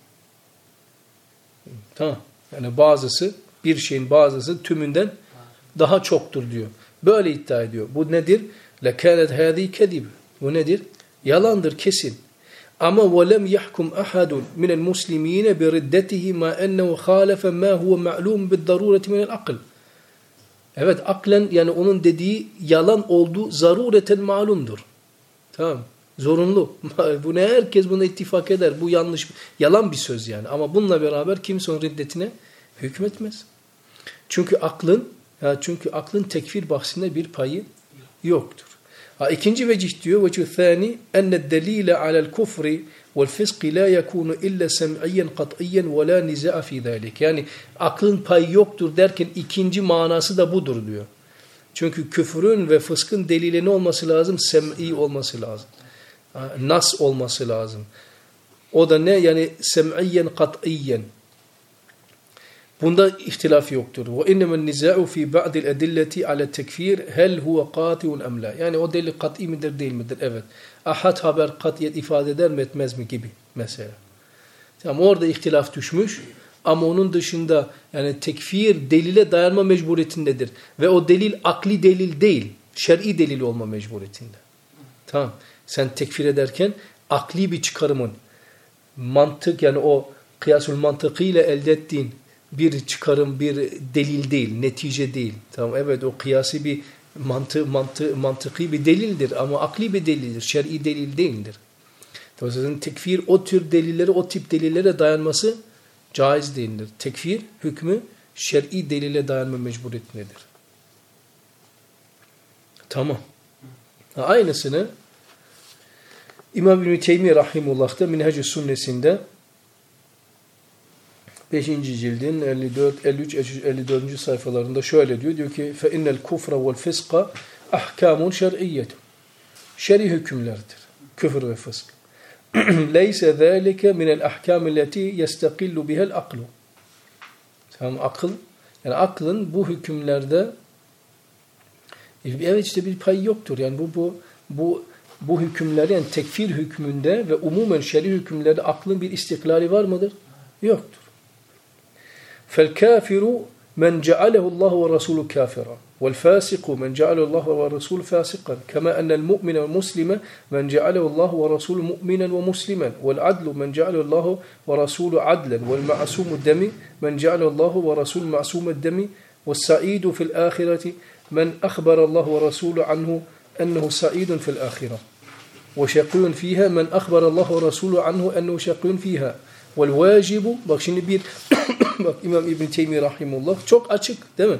Tamam. Yani bazısı bir şeyin bazısı tümünden daha çoktur diyor. Böyle iddia ediyor. Bu nedir? لَكَانَتْ هَذ۪ي كَذِبٍ. Bu nedir? Yalandır kesin. Ama وَلَمْ يَحْكُمْ أَحَدٌ مِنَ الْمُسْلِم۪ينَ بِرِدَّتِهِ مَا أَنَّهُ خَالَفَ مَا هُوَ مَعْلُومٌ بِالضَّرُورَةِ مِنَ الْعَقْلِ. Evet, aklen yani onun dediği yalan olduğu zarureten malumdur. Tamam. Zorunlu. Bu ne, herkes buna ittifak eder. Bu yanlış, yalan bir söz yani. Ama bununla beraber kimse onun riddetine hükmetmez. Çünkü aklın, ya çünkü aklın tekfir bahsinde bir payı yoktur. Ha, ikinci vecih diyor. Vecih thani enne delile alel kufri vel fiski la yekunu illa sem'iyyen kat'iyyen ve la niza'a fi zalik. Yani aklın payı yoktur derken ikinci manası da budur diyor. Çünkü küfrün ve fıskın delili ne olması lazım? Sem'i olması lazım. Ha, nas olması lazım. O da ne? Yani sem'iyyen kat'iyyen. Bunda ihtilaf yoktur. Ve innemen niza'u fi ba'dil edilleti ala tekfir hel huve katiun em la. Yani o delil kat'i midir değil midir? Evet. Ahad haber kat'iyet ifade eder mi etmez mi gibi mesela. Tamam, orada ihtilaf düşmüş ama onun dışında yani tekfir delile dayanma mecburiyetindedir. Ve o delil akli delil değil, şer'i delil olma mecburiyetinde. Tamam. Sen tekfir ederken akli bir çıkarımın mantık yani o kıyasül mantıkıyla elde ettiğin bir çıkarım, bir delil değil, netice değil. Tamam, evet o kıyasi bir mantı, mantı, mantıki bir delildir ama akli bir delildir, şer'i delil değildir. Dolayısıyla tekfir o tür delilleri, o tip delillere dayanması caiz değildir. Tekfir hükmü şer'i delile dayanma mecburiyetindedir. Tamam. Aynısını İmam İbn-i Teymiye Rahimullah'ta Minhec-i Sünnesinde beşinci cildin elli dört, elli üç, elli dördüncü sayfalarında şöyle diyor. Diyor ki فَاِنَّ الْكُفْرَ وَالْفِسْقَ اَحْكَامٌ شَرْعِيَّةٌ. Şer'i hükümlerdir. Küfür ve fısk. leyse zâlike minel ahkâmilleti yestekillu bihel aklu. Tamam, akıl, yani aklın bu hükümlerde evet işte bir payı yoktur. Yani bu bu bu bu hükümleri, yani tekfir hükmünde ve umumen şer'i hükümlerde aklın bir istiklali var mıdır? Yoktur. Fel kafiru men cealehu Allah ve Resulü kafira. Vel fasiku men cealehu Allah ve Resulü fasikan. Kema ennel mu'mine ve muslime men cealehu Allah ve Resulü mu'minen ve muslimen. Vel adlu men cealehu Allah ve Resulü adlen. Vel ma'sumu demi men cealehu Allah ve Resulü ma'sumu demi. Vel sa'idu fil ahireti men akhbar Allah ve Resulü anhu ennehu sa'idun fil ahire. Ve şakiyun fiha men akhbar Allah ve Resulü anhu ennehu şakiyun fiha. Vel vacibu, bak şimdi bir bak İmam İbn Teymiye rahimullah çok açık değil mi?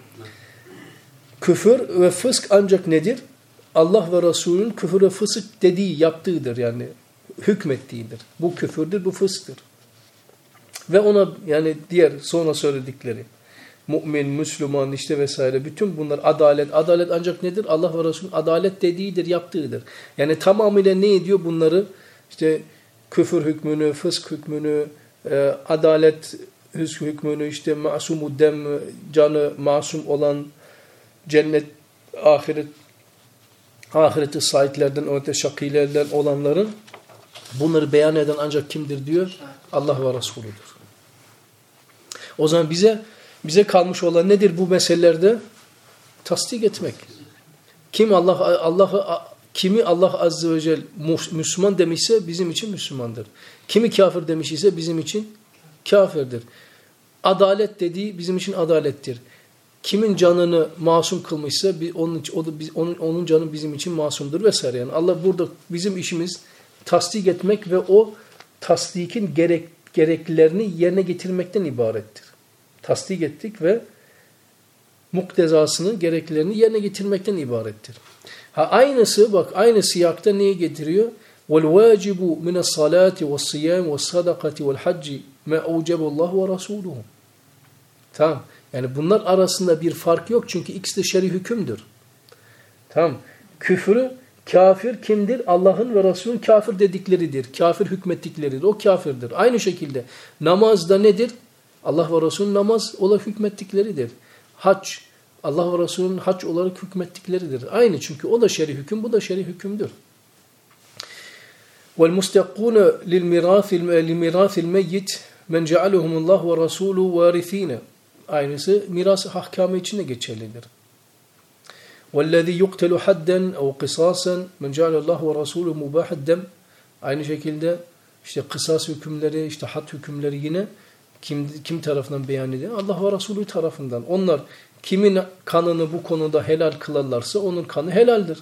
Küfür ve fısk ancak nedir? Allah ve Resulün küfür ve fısk dediği, yaptığıdır, yani hükmettiğidir. Bu küfürdür, bu fısktır. Ve ona yani diğer sonra söyledikleri mümin, Müslüman işte vesaire bütün bunlar adalet. Adalet ancak nedir? Allah ve Resulün adalet dediğidir, yaptığıdır. Yani tamamıyla ne ediyor bunları? İşte küfür hükmünü, fısk hükmünü, e, adalet hükmünü, işte masumu dem, canı masum olan, cennet, ahiret, ahireti sahiplerden, öte şakilerden olanların bunları beyan eden ancak kimdir diyor? Allah ve Resulüdür. O zaman bize bize kalmış olan nedir bu meselelerde? Tasdik etmek. Kim Allah Allah'ı kimi Allah azze ve celle Müslüman demişse bizim için Müslümandır. Kimi kafir demiş ise bizim için kafirdir. Adalet dediği bizim için adalettir. Kimin canını masum kılmışsa onun o da onun onun canı bizim için masumdur vesaire. Yani Allah burada bizim işimiz tasdik etmek ve o tasdikin gerek gereklilerini yerine getirmekten ibarettir. Tasdik ettik ve muktezasını, gereklilerini yerine getirmekten ibarettir. Ha aynısı bak aynı siyakta neye getiriyor? Vel vacibu min es-salati ve's-siyam ve's-sadakati ve'l-hacci ma awjaballahu ve rasuluhu. Tamam. Yani bunlar arasında bir fark yok çünkü ikisi de şer'i hükümdür. Tamam. Küfrü kafir kimdir? Allah'ın ve Resul'ün kafir dedikleridir. Kafir hükmettikleridir. O kafirdir. Aynı şekilde namazda nedir? Allah ve Resul'ün namaz olarak hükmettikleridir. Hac, Allah ve Resul'ün hac olarak hükmettikleridir. Aynı çünkü o da şer'i hüküm, bu da şer'i hükümdür. وَالْمُسْتَقُونَ لِلْمِرَاثِ الْمَيِّتِ مَنْ جَعَلُهُمُ اللّٰهُ وَرَسُولُهُ وَارِث۪ينَ. Aynısı miras ahkamı için de geçerlidir. وَالَّذ۪ي يُقْتَلُ حَدًّا اَوْ قِصَاصًا مَنْ جَعَلَ اللّٰهُ وَرَسُولُهُ مُبَاحَ الدَّمِ. Aynı şekilde işte kısas hükümleri, işte had hükümleri yine Kim, kim tarafından beyan ediyor? Allah ve Resulü tarafından. Onlar kimin kanını bu konuda helal kılarlarsa onun kanı helaldir.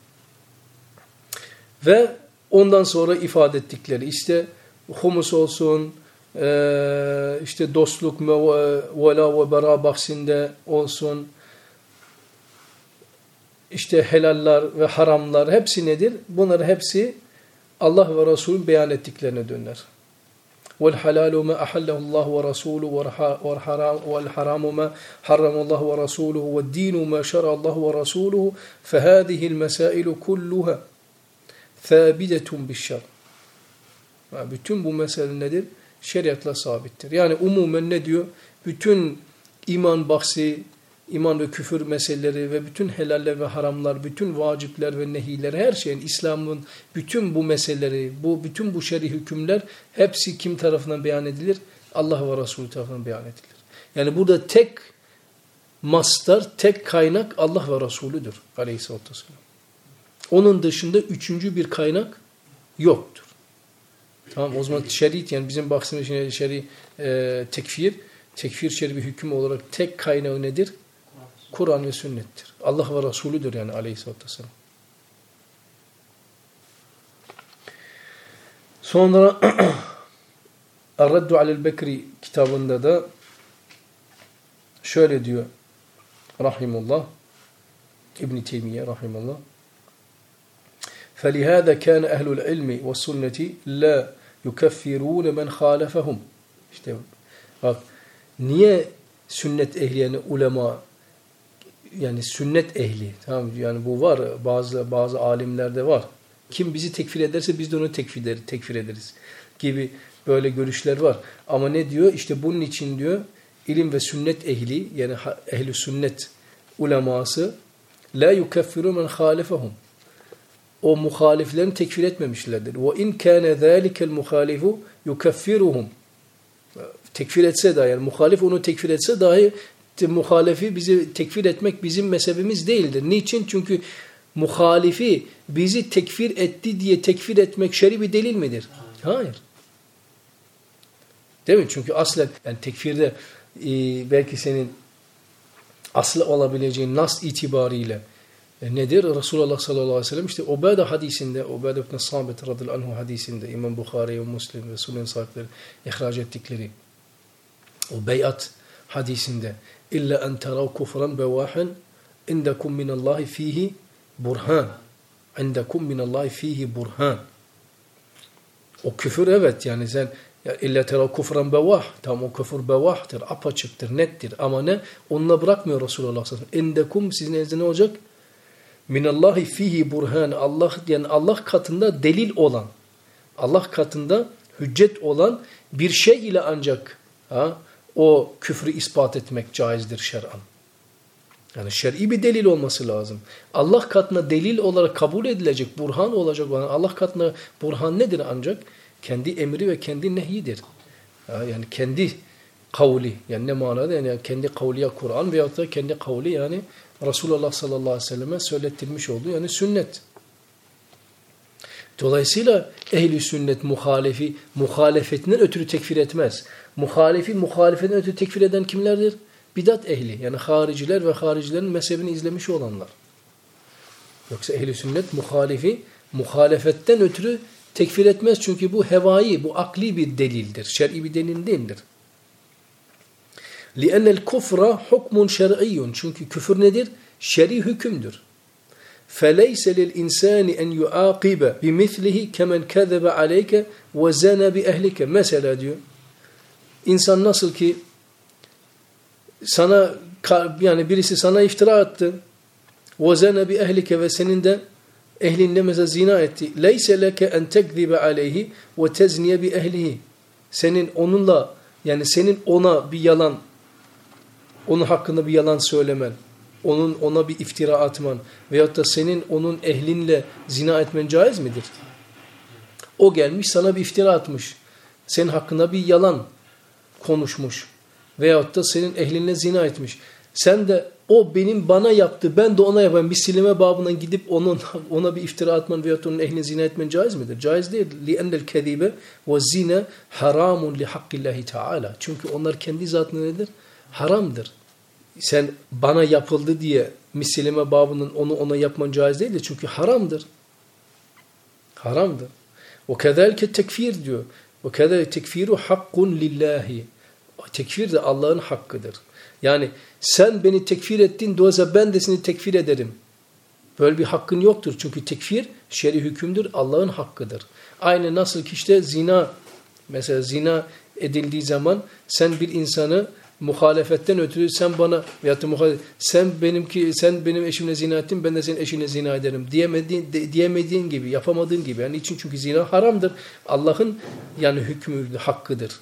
Ve ondan sonra ifade ettikleri işte humus olsun, e, işte dostluk, vela ve bera bahsinde olsun, işte helaller ve haramlar hepsi nedir? Bunlar hepsi Allah ve Resulü beyan ettiklerine döner. وَالْحَلَالُ مَا أَحَلَّهُ اللّٰهُ وَرَسُولُهُ وَالْحَرَامُ مَا حَرَّمَ اللّٰهُ وَرَسُولُهُ وَالدِّينُ مَا شَرَعَ اللّٰهُ وَرَسُولُهُ فَهَذِهِ الْمَسَائِلُ كُلُّهَا ثَابِدَةٌ بِالشَّرْعِ. Bütün bu mesele nedir? Şeriatla sabittir. Yani umumen ne diyor? Bütün iman bahsi, iman ve küfür meseleleri ve bütün helaller ve haramlar, bütün vacipler ve nehiler, her şeyin, İslam'ın bütün bu meseleleri, bu bütün bu şer'i hükümler hepsi kim tarafından beyan edilir? Allah ve Resulü tarafından beyan edilir. Yani burada tek mastar, tek kaynak Allah ve Resulüdür aleyhissalatü vesselam. Onun dışında üçüncü bir kaynak yoktur. Tamam, o zaman şerit, yani bizim bahsimiz şer'i e, tekfir, tekfir şer'i bir hüküm olarak tek kaynağı nedir? Kur'an ve sünnettir. Allah ve Resulüdür yani aleyhissalatü vesselam. Sonra Er-Raddu alel-Bekri kitabında da şöyle diyor rahimullah, İbn Teymiye rahimullah. فَلِهَذَا كَانَ أَهْلُ الْعِلْمِ وَالسُنَّةِ لَا يُكَفِّرُونَ مَنْ خَالَفَهُمْ. İşte bak, niye sünnet ehli yani ulema, yani sünnet ehli, tamam, yani bu var bazı bazı alimlerde var. Kim bizi tekfir ederse biz de onu tekfir, eder, tekfir ederiz gibi böyle görüşler var. Ama ne diyor? İşte bunun için diyor ilim ve sünnet ehli yani ehli sünnet uleması la yukeffiru men halifahum. O muhaliflerini tekfir etmemişlerdir. Ve in kana zalikel muhalifu yukeffiruhum. Tekfir etse dahi yani muhalif onu tekfir etse dahi muhalifi bizi tekfir etmek bizim mezhebimiz değildir. Niçin? Çünkü muhalifi bizi tekfir etti diye tekfir etmek şer'i bir delil midir? Hayır. Değil mi? Çünkü aslen yani tekfirde e, belki senin aslı olabileceğin nas itibariyle e, nedir? Resulullah sallallahu aleyhi ve sellem işte Ubade hadisinde, Ubade ibn Sabit radıyallahu anhu hadisinde İmam Bukhari ve Müslim ve Sunan sahipleri ihraç ettikleri o beyat hadisinde illa en terav kufran bevahan indekum minallahi fihi burhan. İndekum minallahi fihi burhan. O küfür evet yani sen ya illa terav kufran bevah. Tamam o küfür bevahtır, apaçıktır, nettir. Ama ne? Onunla bırakmıyor Resulullah sallallahu aleyhi ve sellem. İndekum sizin elinizde ne olacak? Minallahi fihi burhan. Allah yani Allah katında delil olan, Allah katında hüccet olan bir şey ile ancak ha, o küfrü ispat etmek caizdir şer'an. Yani şer'i bir delil olması lazım. Allah katına delil olarak kabul edilecek, burhan olacak olan Allah katına burhan nedir ancak? Kendi emri ve kendi nehyidir. Yani kendi kavli. Yani ne manada? Yani kendi kavliye Kur'an veyahut da kendi kavli yani Resulullah sallallahu aleyhi ve selleme söylettirmiş olduğu yani sünnet. Dolayısıyla ehli sünnet muhalefi muhalefetinden ötürü tekfir etmez. Muhalifi muhalefetinden ötürü tekfir eden kimlerdir? Bidat ehli yani hariciler ve haricilerin mezhebini izlemiş olanlar. Yoksa ehli sünnet muhalifi muhalefetten ötürü tekfir etmez çünkü bu hevai, bu akli bir delildir. Şer'i bir delil değildir. لِأَنَّ الْكُفْرَ حُكْمٌ شَرْعِيٌّ çünkü küfür nedir? Şer'i hükümdür. فَلَيْسَ لِلْاِنْسَانِ اَنْ يُعَاقِبَ بِمِثْلِهِ كَمَنْ كَذَبَ عَلَيْكَ وَزَنَ بِأَهْلِكَ mesela diyor. İnsan nasıl ki sana yani birisi sana iftira attı. وَزَنَ بِأَهْلِكَ ve senin de ehlinle mesela zina etti. لَيْسَ لَكَ اَنْ تَكْذِبَ عَلَيْهِ وَتَزْنِيَ بِأَهْلِهِ senin onunla yani senin ona bir yalan onun hakkında bir yalan söylemen, onun ona bir iftira atman veyahut da senin onun ehlinle zina etmen caiz midir? O gelmiş sana bir iftira atmış. Senin hakkında bir yalan konuşmuş. Veyahut da senin ehlinle zina etmiş. Sen de o benim bana yaptı, ben de ona yapayım. Bir silime babından gidip onun, ona bir iftira atman veyahut onun ehline zina etmen caiz midir? Caiz değil. لِأَنَّ الْكَذِيبَ وَالزِّنَا حَرَامٌ لِحَقِّ اللّٰهِ Teala. Çünkü onlar kendi zatında nedir? Haramdır. Sen bana yapıldı diye misilime babının onu ona yapman caiz değildir. Çünkü haramdır. Haramdır. وَكَذَلْكَ tekfir diyor. وَكَذَلْكَ tekfiru hakkun lillahi. Tekfir de Allah'ın hakkıdır. Yani sen beni tekfir ettin, dolayısıyla ben de seni tekfir ederim. Böyle bir hakkın yoktur. Çünkü tekfir şer'i hükümdür, Allah'ın hakkıdır. Aynı nasıl ki işte zina, mesela zina edildiği zaman sen bir insanı muhalefetten ötürü sen bana veyahut da muhalefet, sen benimki sen benim eşimle zina ettin, ben de senin eşinle zina ederim diyemediğin, de, diyemediğin gibi, yapamadığın gibi. Yani için çünkü zina haramdır. Allah'ın yani hükmü, hakkıdır.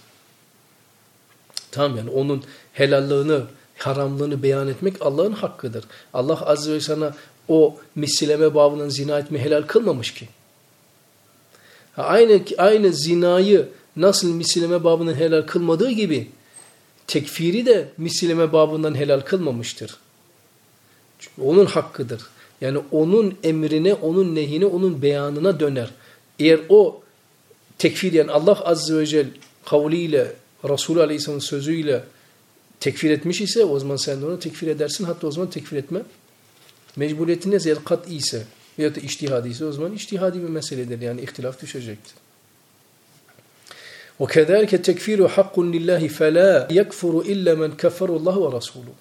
Tamam yani onun helallığını, haramlığını beyan etmek Allah'ın hakkıdır. Allah azze ve sana o misileme babından zina etmeyi helal kılmamış ki. Ha, aynı aynı zinayı nasıl misileme babından helal kılmadığı gibi tekfiri de misileme babından helal kılmamıştır. Çünkü onun hakkıdır. Yani onun emrine, onun nehine, onun beyanına döner. Eğer o tekfir yani Allah azze ve celle kavliyle, Resulü Aleyhisselam'ın sözüyle tekfir etmiş ise o zaman sen de onu tekfir edersin. Hatta o zaman tekfir etme mecburiyetine ziyade kat'i ise veyahut da içtihadi ise o zaman içtihadi bir meseledir. Yani ihtilaf düşecektir. وَكَذَلْكَ تَكْفِيرُ حَقٌّ لِلّٰهِ فَلَا يَكْفُرُ إِلَّا مَنْ كَفَرُ اللّٰهُ وَرَسُولُهُ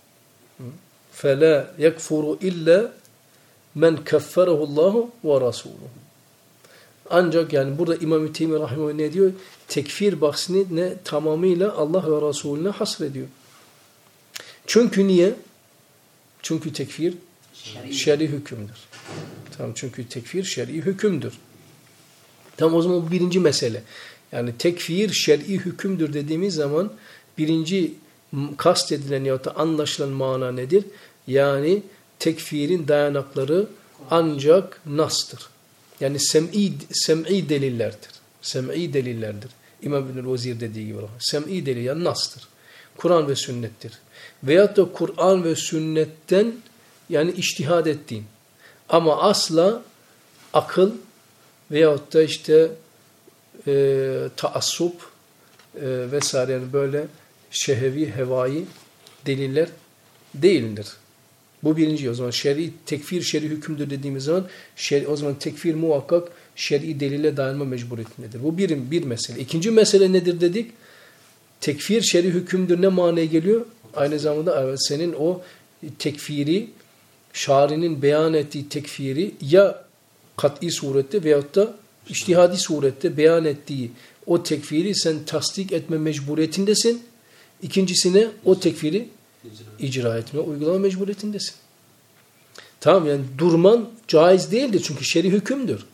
فَلَا يَكْفُرُ إِلَّا مَنْ كَفَّرَهُ اللّٰهُ وَرَسُولُهُ Ancak yani burada İmam-ı Teymi Rahimullah ne diyor? Tekfir bahsini ne tamamıyla Allah ve Resulüne hasrediyor. Çünkü niye? Çünkü tekfir şer'i hükümdür. Tamam, çünkü tekfir şer'i hükümdür. Tamam, o zaman bu birinci mesele. Yani tekfir şer'i hükümdür dediğimiz zaman birinci kastedilen ya da anlaşılan mana nedir? Yani tekfirin dayanakları ancak nastır. Yani sem'i sem'i delillerdir. Sem'i delillerdir. İmam İbnül Vezir dediği gibi. Sem'i delil yani nastır. Kur'an ve sünnettir. Veyahut da Kur'an ve sünnetten yani içtihad ettiğin. Ama asla akıl veyahut da işte e, taassup e, vesaire yani böyle şehevi, hevai deliller değildir. Bu birinci. O zaman şer'i, tekfir şer'i hükümdür dediğimiz zaman şer'i, o zaman tekfir muhakkak şer'i delile dayanma mecburiyetindedir. Bu bir, bir mesele. İkinci mesele nedir dedik? Tekfir şer'i hükümdür ne manaya geliyor? Aynı zamanda evet, senin o tekfiri, şarinin beyan ettiği tekfiri ya kat'i surette veyahut da içtihadi surette beyan ettiği o tekfiri sen tasdik etme mecburiyetindesin. İkincisine o tekfiri icra etme, uygulama mecburiyetindesin. Tamam, yani durman caiz değildir çünkü şer'i hükümdür.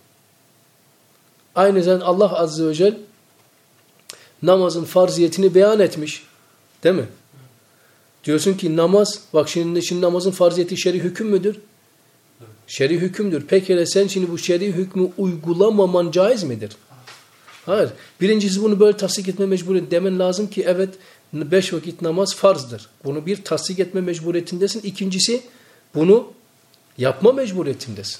Aynı zamanda Allah Azze ve Celle namazın farziyetini beyan etmiş. Değil mi? Diyorsun ki namaz, bak şimdi, şimdi namazın farziyeti şer'i hüküm müdür? Şer'i hükümdür. Peki sen şimdi bu şer'i hükmü uygulamaman caiz midir? Hayır. Birincisi bunu böyle tasdik etme mecburiyeti demen lazım ki evet beş vakit namaz farzdır. Bunu bir tasdik etme mecburiyetindesin. İkincisi bunu yapma mecburiyetindesin.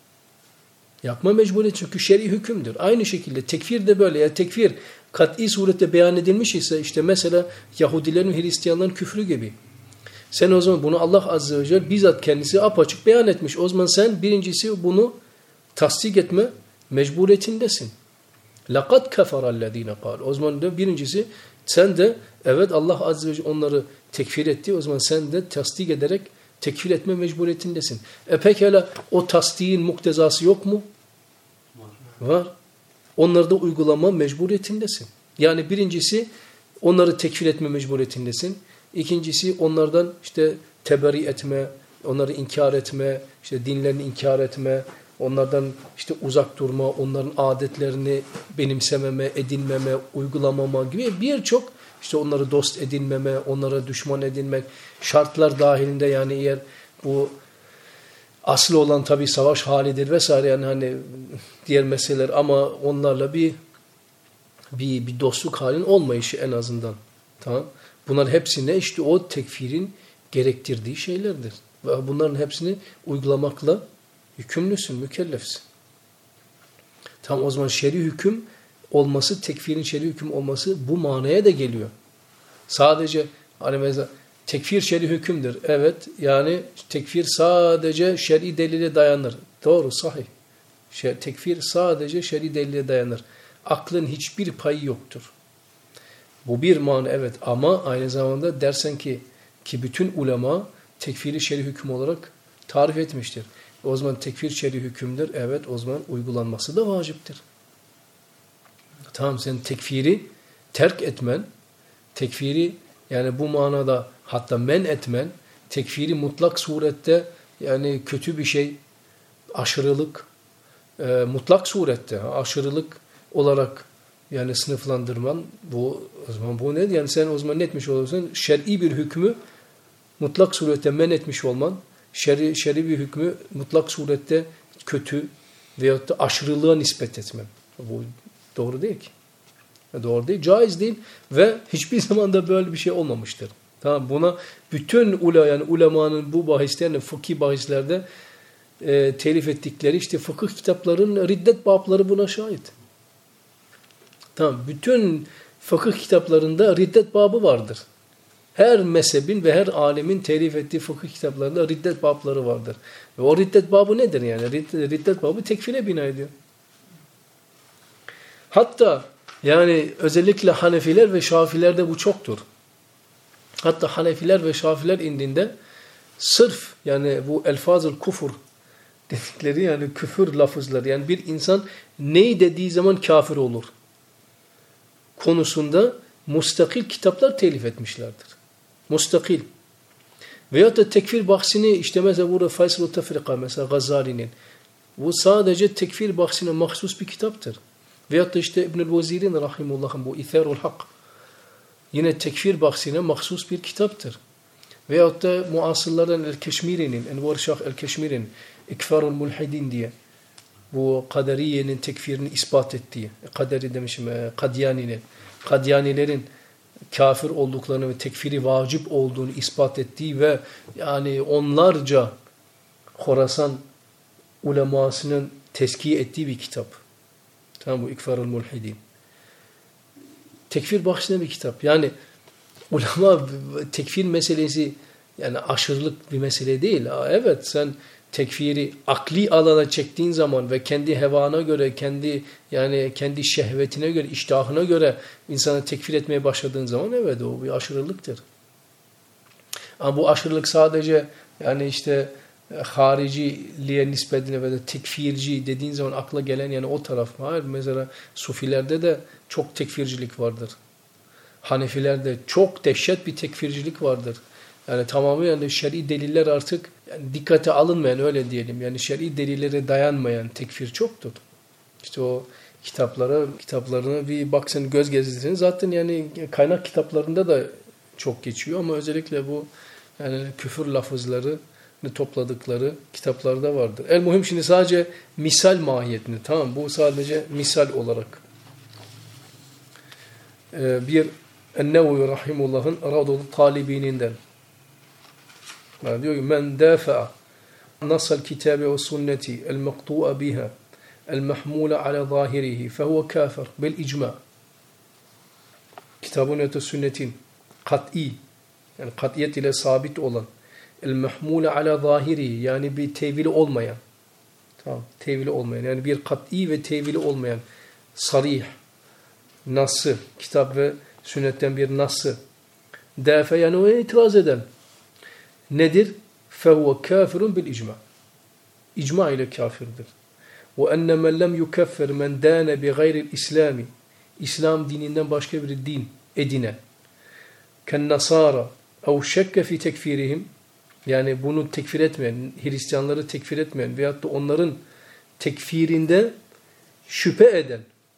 Yapma mecburiyeti çünkü şer'i hükümdür. Aynı şekilde tekfir de böyle. Yani tekfir kat'i surette beyan edilmiş ise işte mesela Yahudilerin ve Hristiyanların küfrü gibi. Sen o zaman bunu Allah Azze ve Celle bizzat kendisi apaçık beyan etmiş. O zaman sen birincisi bunu tasdik etme mecburiyetindesin. لَقَدْ كَفَرَ الَّذ۪ينَ قَالُ O zaman da birincisi sen de evet Allah Azze ve Celle onları tekfir etti. O zaman sen de tasdik ederek tekfir etme mecburiyetindesin. E pekala o tasdiğin muktezası yok mu? Var. Var. Onları da uygulama mecburiyetindesin. Yani birincisi onları tekfir etme mecburiyetindesin. İkincisi onlardan işte teberi etme, onları inkar etme, işte dinlerini inkar etme, onlardan işte uzak durma, onların adetlerini benimsememe, edinmeme, uygulamama gibi birçok işte onları dost edinmeme, onlara düşman edinmek şartlar dahilinde yani eğer bu aslı olan tabii savaş halidir vesaire yani hani diğer meseleler ama onlarla bir bir bir dostluk halinin olmayışı en azından. Tamam? Bunların hepsine işte o tekfirin gerektirdiği şeylerdir. Ve bunların hepsini uygulamakla yükümlüsün, mükellefsin. Tamam, o zaman şer'i hüküm olması, tekfirin şer'i hüküm olması bu manaya da geliyor. Sadece hani mesela tekfir şer'i hükümdür. Evet, yani tekfir sadece şer'i delile dayanır. Doğru, sahih. Şer, tekfir sadece şer'i delile dayanır. Aklın hiçbir payı yoktur. Bu bir mana evet ama aynı zamanda dersen ki ki bütün ulema tekfiri şer'i hüküm olarak tarif etmiştir. O zaman tekfir şer'i hükümdür. Evet, o zaman uygulanması da vaciptir. Tamam, sen tekfiri terk etmen, tekfiri yani bu manada hatta men etmen, tekfiri mutlak surette yani kötü bir şey, aşırılık, e, mutlak surette aşırılık olarak yani sınıflandırman bu o zaman bu nedir? Yani sen o zaman ne etmiş olursun? Şer'i bir hükmü mutlak surette men etmiş olman, şer'i şer'i bir hükmü mutlak surette kötü veyahut da aşırılığa nispet etmen. Bu doğru değil ki. Doğru değil, caiz değil ve hiçbir zaman da böyle bir şey olmamıştır. Tamam, buna bütün ula yani ulemanın bu bahislerinde, fıkhi bahislerde e, telif ettikleri işte fıkıh kitapların riddet babları buna şahit. Tamam, bütün fıkıh kitaplarında riddet babı vardır. Her mezhebin ve her alemin telif ettiği fıkıh kitaplarında riddet babları vardır. Ve o riddet babı nedir yani? Riddet, riddet babı tekfire bina ediyor. Hatta yani özellikle Hanefiler ve Şafilerde bu çoktur. Hatta Hanefiler ve Şafiler indinde sırf yani bu elfazıl kufur dedikleri yani küfür lafızları yani bir insan neyi dediği zaman kafir olur konusunda mustakil kitaplar telif etmişlerdir. Mustakil. Veyahut da tekfir bahsini işte mesela burada Faysal-ı Tefrika mesela Gazali'nin. Bu sadece tekfir bahsine mahsus bir kitaptır. Veyahut da işte İbnül Vezir'in rahimullah'ın bu İtharul Hak. Yine tekfir bahsine mahsus bir kitaptır. Veyahut da muasırlardan El-Keşmiri'nin, Envar Şah El-Keşmiri'nin İkfarul Mulhidin diye bu Kaderiye'nin tekfirini ispat ettiği, Kaderi demişim, Kadyani'nin, Kadyanilerin kafir olduklarını ve tekfiri vacip olduğunu ispat ettiği ve yani onlarca Khorasan ulemasının tezkiye ettiği bir kitap. Tamam, bu İkfarul Mulhidin. Tekfir bahsine bir kitap. Yani ulema tekfir meselesi yani aşırılık bir mesele değil. Evet, sen tekfiri akli alana çektiğin zaman ve kendi hevana göre, kendi yani kendi şehvetine göre, iştahına göre insanı tekfir etmeye başladığın zaman evet o bir aşırılıktır. Ama bu aşırılık sadece yani işte hariciliğe nispetine ve de tekfirci dediğin zaman akla gelen yani o taraf mı? Hayır. Mesela Sufilerde de çok tekfircilik vardır. Hanefilerde çok dehşet bir tekfircilik vardır. Yani tamamen yani şer'i deliller artık yani dikkate alınmayan öyle diyelim. Yani şer'i delillere dayanmayan tekfir çoktur. İşte o kitaplara, kitaplarına bir baksın, göz gezdirseniz zaten yani kaynak kitaplarında da çok geçiyor ama özellikle bu yani küfür lafızları topladıkları kitaplarda vardır. El muhim şimdi sadece misal mahiyetini, tamam, bu sadece misal olarak. Ee, bir En-Nevevi Rahimullah'ın Radolu Talibininden. Yani diyor ki men dafa'a nasal kitabe ve sünneti el-mektu'a biha el-mahmule ala zahirihi fehuve kafir bil icma. Kitabın ve sünnetin kat'i yani kat'iyet ile sabit olan el-mahmule ala zahiri yani bir tevili olmayan, tamam, tevili olmayan yani bir kat'i ve tevili olmayan sarih nası, kitap ve sünnetten bir nası dafe yani o itiraz eden nedir? Fehuve kafirun bil icma. İcma ile kafirdir. Ve enne men lem yukeffir men dâne bi gayril islami. İslam dininden başka bir din edinen. Ken nasara ev şekke fi tekfirihim. Yani bunu tekfir etmeyen, Hristiyanları tekfir etmeyen veyahut da onların tekfirinde şüphe eden.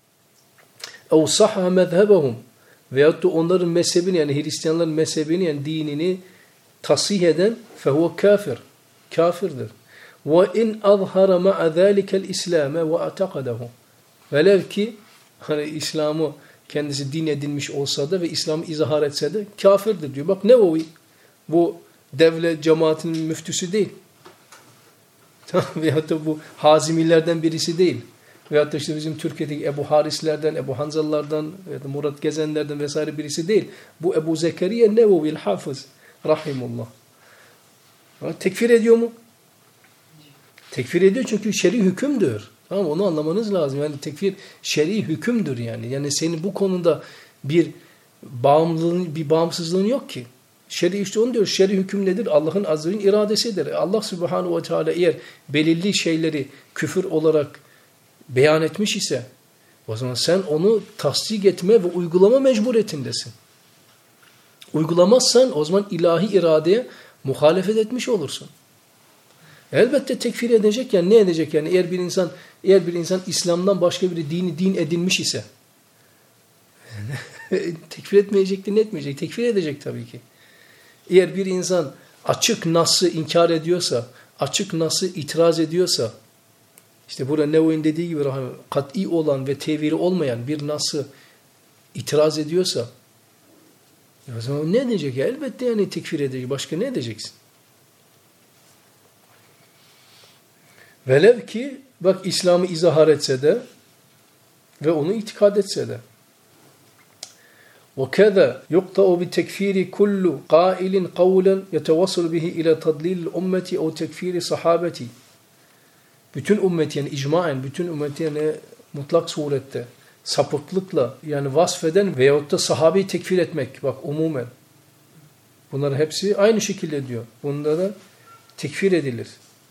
اَوْ صَحَّ مَذْهَبَهُمْ veyahut da onların mezhebini yani Hristiyanların mezhebini yani dinini tasih eden فَهُوَ kafir. Kafirdir. وَاِنْ أَظْهَرَ مَعَ ذَٰلِكَ الْاِسْلَامَ وَاَعْتَقَدَهُ Velev ki hani İslam'ı kendisi din edinmiş olsa da ve İslam'ı izhar etse de kafirdir diyor. Bak Nevevi bu devlet cemaatinin müftüsü değil. Veyahut da bu Hazimilerden birisi değil. Veyahut da işte bizim Türkiye'deki Ebu Harislerden, Ebu Hanzallardan, Murat Gezenlerden vesaire birisi değil. Bu Ebu Zekeriya Nevevi'l Hafız rahimullah. Tekfir ediyor mu? Tekfir ediyor çünkü şer'i hükümdür. Tamam, onu anlamanız lazım. Yani tekfir şer'i hükümdür yani. Yani senin bu konuda bir bağımlılığın, bir bağımsızlığın yok ki. Şer'i işte onu diyor. Şer'i hüküm nedir? Allah'ın azze ve celle iradesidir. Allah subhanahu ve teala eğer belirli şeyleri küfür olarak beyan etmiş ise o zaman sen onu tasdik etme ve uygulama mecburiyetindesin. Uygulamazsan o zaman ilahi iradeye muhalefet etmiş olursun. Elbette tekfir edecek yani ne edecek yani eğer bir insan eğer bir insan İslam'dan başka bir dini din edinmiş ise tekfir etmeyecek de ne etmeyecek? Tekfir edecek tabii ki. Eğer bir insan açık nası inkar ediyorsa, açık nası itiraz ediyorsa, işte burada Nevevi'nin dediği gibi kat'i olan ve tevili olmayan bir nası itiraz ediyorsa, o zaman ne edecek? Ya elbette yani tekfir edecek. Başka ne edeceksin? Velev ki bak İslam'ı izahar etse de ve onu itikad etse de. وَكَذَا يُقْطَعُ بِتَكْفِيرِ كُلُّ قَائِلٍ قَوْلًا يَتَوَصُلُ بِهِ اِلَى تَضْلِيلِ الْاُمَّةِ اَوْ تَكْفِيرِ صَحَابَةِ Bütün ümmet yani icmaen, bütün ümmet yani mutlak surette sapıklıkla yani vasfeden veyahut da sahabeyi tekfir etmek. Bak umumen. Bunların hepsi aynı şekilde diyor. Bunda da tekfir edilir.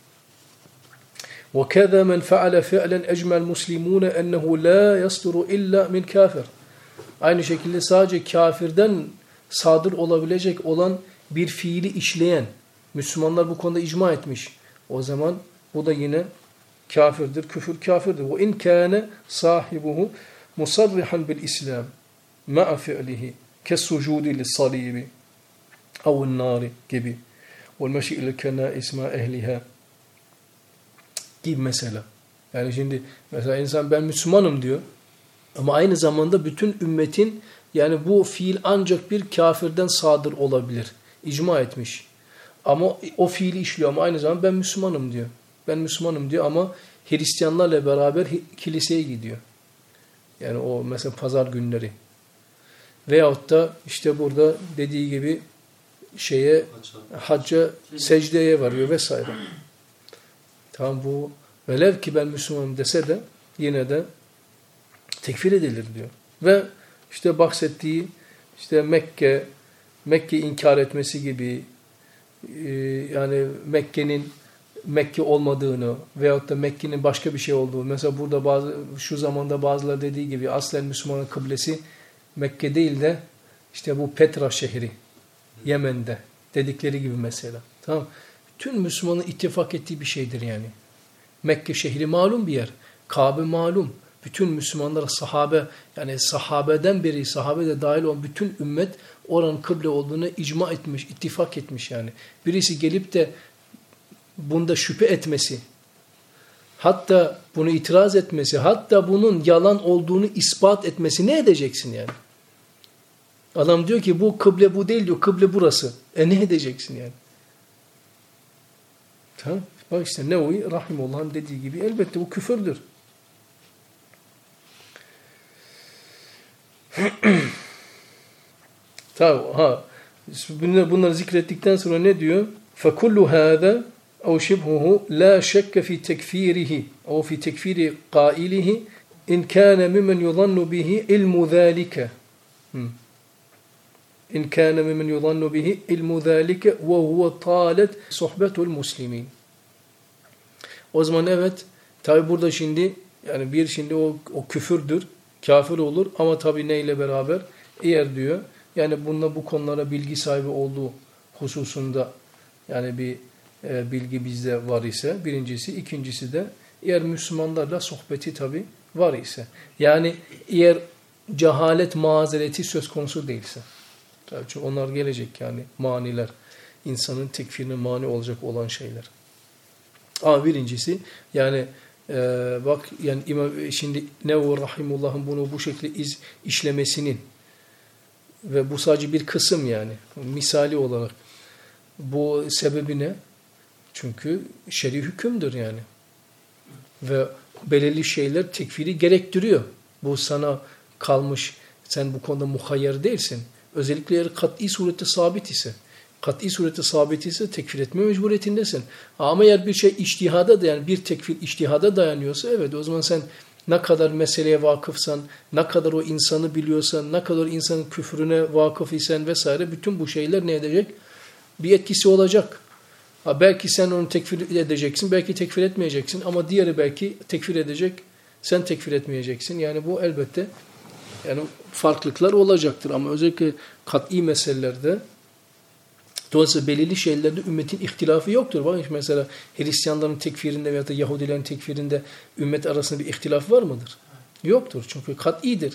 وَكَذَا مَنْ فَعَلَ فِعْلًا اَجْمَى الْمُسْلِمُونَ اَنَّهُ لَا يَصْدُرُ اِلَّا مِنْ كَافِرٍ Aynı şekilde sadece kafirden sadır olabilecek olan bir fiili işleyen Müslümanlar bu konuda icma etmiş. O zaman bu da yine kafirdir, küfür kafirdir. Ve in kâne sahibuhu musarrihan bil İslam ma'a fi'lihi kesucudi lis-salibi ev'in nari gibi. Vel meşi ile kenâis ma ehliha gibi mesela. Yani şimdi mesela insan ben Müslümanım diyor ama aynı zamanda bütün ümmetin yani bu fiil ancak bir kafirden sadır olabilir. İcma etmiş. Ama o fiili işliyor ama aynı zamanda ben Müslümanım diyor. Ben Müslümanım diyor ama Hristiyanlarla beraber kiliseye gidiyor. Yani o mesela pazar günleri. Veyahut da işte burada dediği gibi şeye hacca, secdeye varıyor vesaire. Tamam bu velev ki ben Müslümanım dese de yine de tekfir edilir diyor. Ve işte bahsettiği işte Mekke, Mekke inkar etmesi gibi yani Mekke'nin Mekke olmadığını veyahut da Mekke'nin başka bir şey olduğu. Mesela burada bazı şu zamanda bazıları dediği gibi aslen Müslümanın kıblesi Mekke değil de işte bu Petra şehri Yemen'de dedikleri gibi mesela. Tamam. Tüm Müslümanın ittifak ettiği bir şeydir yani. Mekke şehri malum bir yer. Kabe malum. Bütün Müslümanlar sahabe yani sahabeden beri sahabe de dahil olan bütün ümmet oranın kıble olduğunu icma etmiş, ittifak etmiş yani. Birisi gelip de bunda şüphe etmesi, hatta bunu itiraz etmesi, hatta bunun yalan olduğunu ispat etmesi ne edeceksin yani? Adam diyor ki bu kıble bu değil diyor, kıble burası. E ne edeceksin yani? Tamam. Bak işte Nevevi Rahimullah'ın dediği gibi elbette bu küfürdür. Tamam. Ha. Bunları, bunları zikrettikten sonra ne diyor? فَكُلُّ هَذَا اَوْ شِبْهُهُ لَا شَكَّ فِي تَكْفِيرِهِ اَوْ فِي تَكْفِيرِ قَائِلِهِ اِنْ كَانَ مِمَنْ يُظَنُّ بِهِ اِلْمُ ذَٰلِكَ اِنْ كَانَ مِمَنْ يُظَنُّ بِهِ اِلْمُ ذَٰلِكَ وَهُوَ طَالَتْ صُحْبَةُ الْمُسْلِمِينَ. O zaman evet, tabi burada şimdi yani bir şimdi o, o küfürdür, kafir olur ama tabi neyle beraber? Eğer diyor yani bununla bu konulara bilgi sahibi olduğu hususunda yani bir e, bilgi bizde var ise birincisi, ikincisi de eğer Müslümanlarla sohbeti tabi var ise yani eğer cehalet mazereti söz konusu değilse. Tabii çünkü onlar gelecek yani maniler, insanın tekfirine mani olacak olan şeyler. Ama birincisi yani e, bak yani İmam, şimdi Nevevi Rahimullah'ın bunu bu şekilde iz, işlemesinin ve bu sadece bir kısım yani misali olarak bu sebebi ne? Çünkü şer'i hükümdür yani. Ve belirli şeyler tekfiri gerektiriyor. Bu sana kalmış, sen bu konuda muhayyer değilsin. Özellikle eğer kat'i surette sabit ise, kat'i surette sabit ise tekfir etme mecburiyetindesin. Ama eğer bir şey içtihada dayan, bir tekfir içtihada dayanıyorsa evet o zaman sen ne kadar meseleye vakıfsan, ne kadar o insanı biliyorsan, ne kadar insanın küfrüne vakıf isen vesaire bütün bu şeyler ne edecek? Bir etkisi olacak. Ha, belki sen onu tekfir edeceksin, belki tekfir etmeyeceksin ama diğeri belki tekfir edecek, sen tekfir etmeyeceksin. Yani bu elbette yani farklılıklar olacaktır ama özellikle kat'i meselelerde dolayısıyla belirli şeylerde ümmetin ihtilafı yoktur. Bak mesela Hristiyanların tekfirinde veya da Yahudilerin tekfirinde ümmet arasında bir ihtilaf var mıdır? Yoktur çünkü kat'idir.